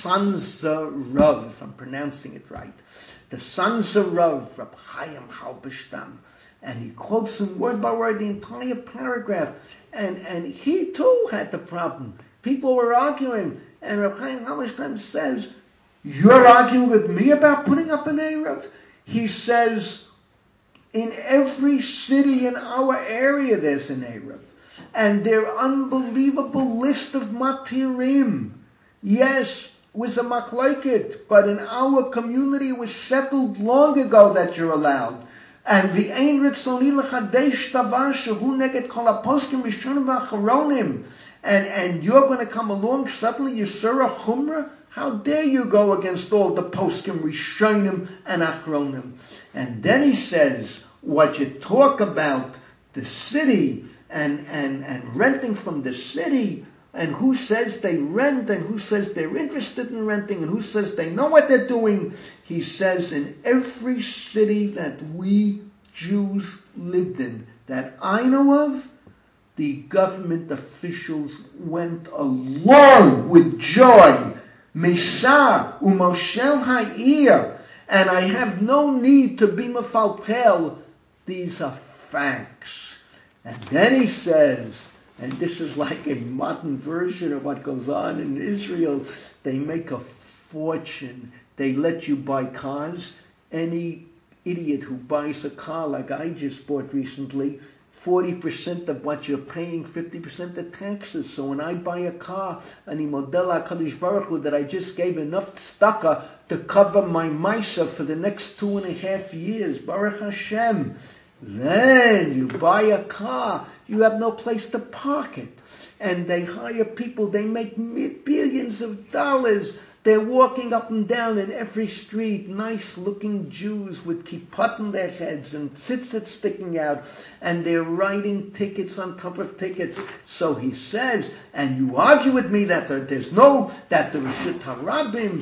[SPEAKER 1] of Rav, if I'm pronouncing it right, the sons of Rav, Reb Chaim Halberstam, and he quotes him word by word the entire paragraph, and he too had the problem. People were arguing, and Reb Chaim Halberstam says, you're arguing with me about putting up an Erev? He says, in every city in our area there's an Erev. And their unbelievable list of matirim. Yes, it was a machlokes, but in our community it was settled long ago that you're allowed. And the ein ritzoni lechadesh davar shehu neged kol haposkim rishonim v'acharonim. And you're going to come along suddenly, you're surah chumrah? How dare you go against all the poskim, rishonim, and achronim? And then he says, what you talk about the city and renting from the city, and who says they rent, and who says they're interested in renting, and who says they know what they're doing. He says in every city that we Jews lived in, that I know of, the government officials went along with joy. Misar umoshel ha'ir, and I have no need to be mefaltel. These are facts. And then he says, and this is like a modern version of what goes on in Israel, they make a fortune. They let you buy cars. Any idiot who buys a car like I just bought recently, 40% of what you're paying, 50% the taxes. So when I buy a car, ani model HaKadosh Baruch Hu, that I just gave enough tzedakah to cover my maisa for the next 2.5 years, Baruch Hashem. Then you buy a car, you have no place to park it. And they hire people, they make billions of dollars. They're walking up and down in every street, nice-looking Jews with kippot on their heads and tzitzit sticking out, and they're writing tickets on top of tickets. So he says, and you argue with me that the Reshut HaRabim,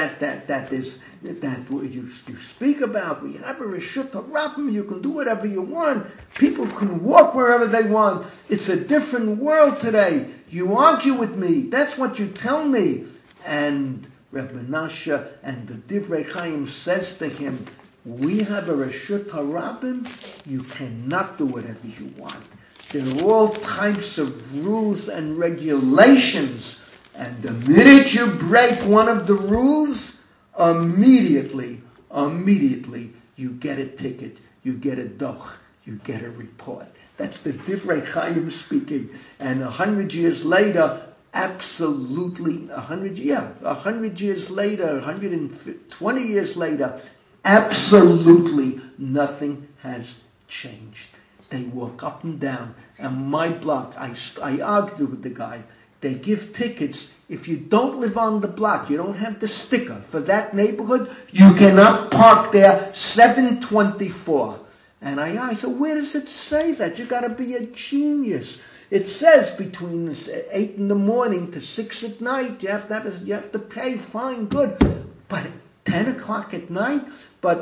[SPEAKER 1] that you speak about, we have a Reshut HaRabim, you can do whatever you want. People can walk wherever they want. It's a different world today. You argue with me. That's what you tell me. And Rebbe Nasha and the Divrei Chaim says to him, we have a Reshut HaRabim, you cannot do whatever you want. There are all types of rules and regulations, and the minute you break one of the rules, immediately, you get a ticket, you get a doch, you get a report. That's the Divrei Chaim speaking. And 100 years later, absolutely, 100 years later, 120 years later, absolutely nothing has changed. They walk up and down. And my block, I argue with the guy, they give tickets. If you don't live on the block, you don't have the sticker for that neighborhood, you cannot park there 724. And I said, where does it say that? You got to be a genius. It says between 8 in the morning to 6 at night, you have to pay, fine, good. But 10 o'clock at night? But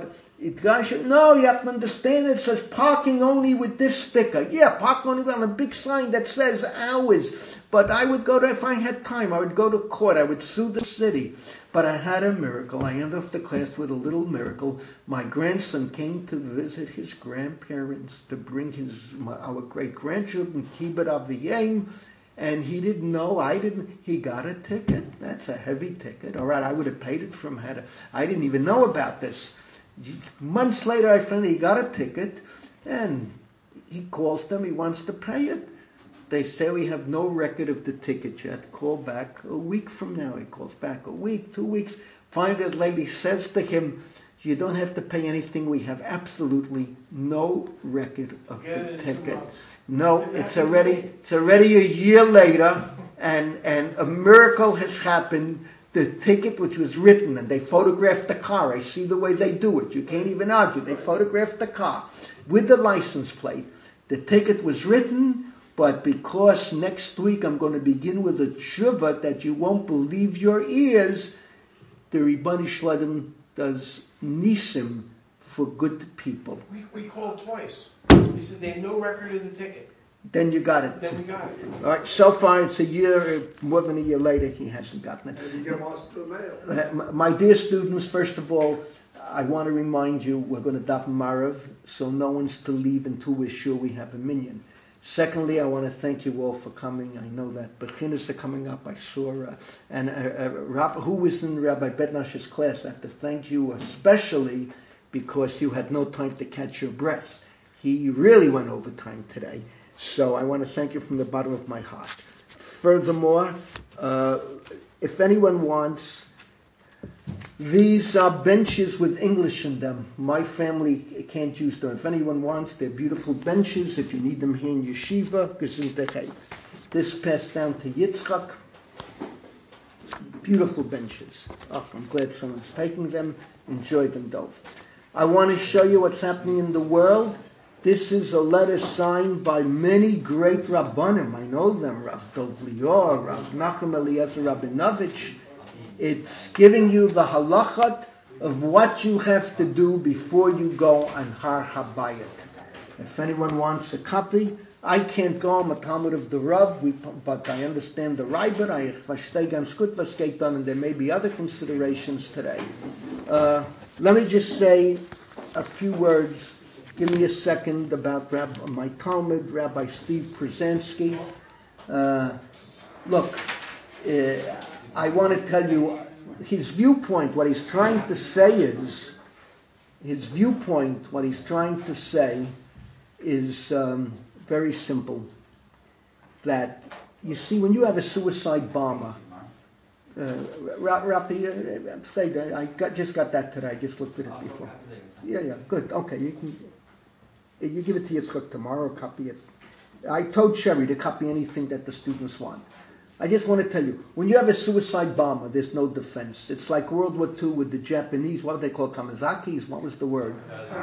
[SPEAKER 1] The guy said, no, you have to understand it says parking only with this sticker. Yeah, parking only on a big sign that says hours. But I would go there if I had time. I would go to court. I would sue the city. But I had a miracle. I ended off the class with a little miracle. My grandson came to visit his grandparents to bring our great-grandchildren, Kibbut Aviyim, and he didn't know, I didn't, he got a ticket. That's a heavy ticket. All right, I would have paid it from I didn't even know about this. Months later, I found he got a ticket, and he calls them, he wants to pay it. They say, we have no record of the ticket yet. Call back a week from now. He calls back a week, 2 weeks. Finally, the lady says to him, you don't have to pay anything. We have absolutely no record of the ticket. No, it's already a year later, and a miracle has happened. The ticket, which was written, and they photographed the car. I see the way they do it. You can't even argue. They photographed the car with the license plate. The ticket was written, but because next week I'm going to begin with a tshuva that you won't believe your ears, the Ribbani Shlodim does nisim for good people.
[SPEAKER 2] We called twice. He said they had no record of the ticket.
[SPEAKER 1] Then you got it.
[SPEAKER 2] Then we got it.
[SPEAKER 1] All right, so far it's a year, more than a year later, he hasn't gotten it.
[SPEAKER 4] And you get lost in the mail.
[SPEAKER 1] My dear students, first of all, I want to remind you, we're going to daven Marav, so no one's to leave until we're sure we have a minyan. Secondly, I want to thank you all for coming. I know that beginners are coming up. I saw, who was in Rabbi Bednash's class. I have to thank you especially because you had no time to catch your breath. He really went overtime today. So I want to thank you from the bottom of my heart. Furthermore, if anyone wants, these are benches with English in them. My family can't use them. If anyone wants, they're beautiful benches. If you need them here in yeshiva, this passed down to Yitzchak. Beautiful benches. Oh, I'm glad someone's taking them. Enjoy them, Dov. I want to show you what's happening in the world. This is a letter signed by many great Rabbanim. I know them, Rav Dov Lior, Rav Nachum Eliezer Rabinovich. It's giving you the halachat of what you have to do before you go on Har Habayit. If anyone wants a copy, I can't go. I'm a Talmud of the Rav, but I understand the Raibah. I verstehe ganz gut was geht on, and there may be other considerations today. Let me just say a few words. Give me a second about my Talmud, Rabbi Steve Przansky. Look, I want to tell you his viewpoint. What he's trying to say is very simple. That you see, when you have a suicide bomber, Rafi, say that I just got that today. I just looked at it before. Yeah, good. Okay, you give it to Yitzchak tomorrow, copy it. I told Sherry to copy anything that the students want. I just want to tell you, when you have a suicide bomber, there's no defense. It's like World War II with the Japanese, what do they call kamikazes? What was the word?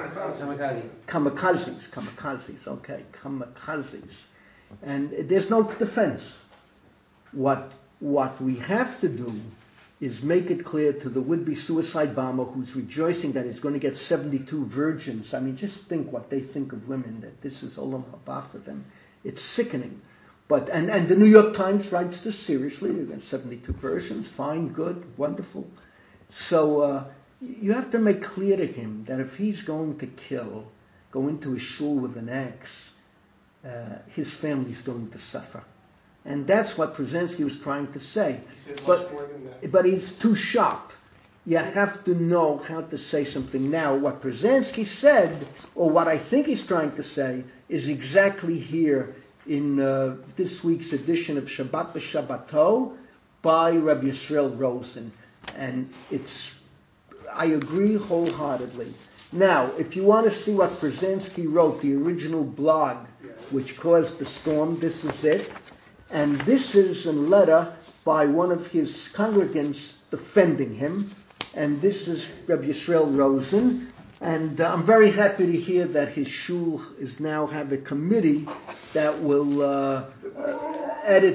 [SPEAKER 1] Kamikazes, okay, kamikazes. And there's no defense. What we have to do is make it clear to the would-be suicide bomber who's rejoicing that he's going to get 72 virgins. I mean, just think what they think of women, that this is olam haba for them. It's sickening. But and the New York Times writes this seriously. You get 72 virgins, fine, good, wonderful. So you have to make clear to him that if he's going to go into a shul with an axe, his family's going to suffer. And that's what Przansky was trying to say. But he's too sharp. You have to know how to say something. Now, what Przansky said, or what I think he's trying to say, is exactly here in this week's edition of Shabbat B'Shabbato by Rabbi Yisrael Rosen. And I agree wholeheartedly. Now, if you want to see what Przansky wrote, the original blog, which caused the storm, this is it. And this is a letter by one of his congregants defending him. And this is Rabbi Yisrael Rosen. And I'm very happy to hear that his shul is now have a committee that will edit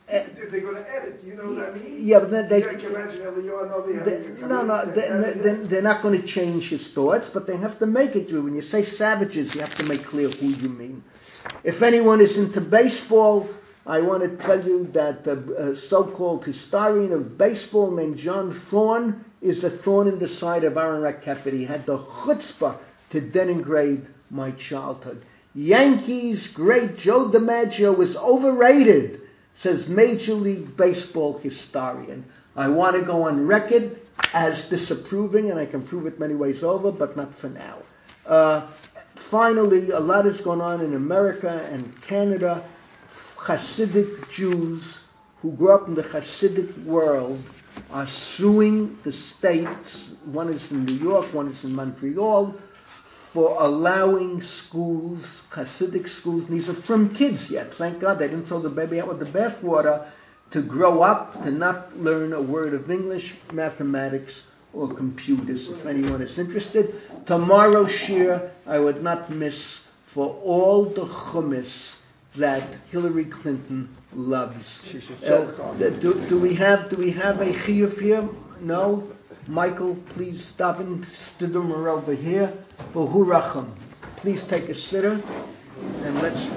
[SPEAKER 4] They're gonna edit, you know what I mean?
[SPEAKER 1] Yeah, but then they...
[SPEAKER 4] You can imagine every year, I know they have a
[SPEAKER 1] No,
[SPEAKER 4] committee.
[SPEAKER 1] they're not going to change his thoughts, but they have to make it true. When you say savages, you have to make clear who you mean. If anyone is into baseball, I want to tell you that the so-called historian of baseball named John Thorne is a thorn in the side of Aaron Rakefet. He had the chutzpah to denigrate my childhood. Yankees great Joe DiMaggio was overrated, says Major League Baseball historian. I want to go on record as disapproving, and I can prove it many ways over, but not for now. Finally, a lot has gone on in America and Canada. Hasidic Jews who grew up in the Hasidic world are suing the states. One is in New York, one is in Montreal, for allowing schools, Hasidic schools, and these are from kids yet. Thank God they didn't throw the baby out with the bathwater, to grow up, to not learn a word of English, mathematics, or computers, if anyone is interested. Tomorrow, Shir, I would not miss for all the hummus that Hillary Clinton loves. Do we have a chiyuv here? No? Michael, please, Davin Stidham over here for Huracham. Please take a sitter and let's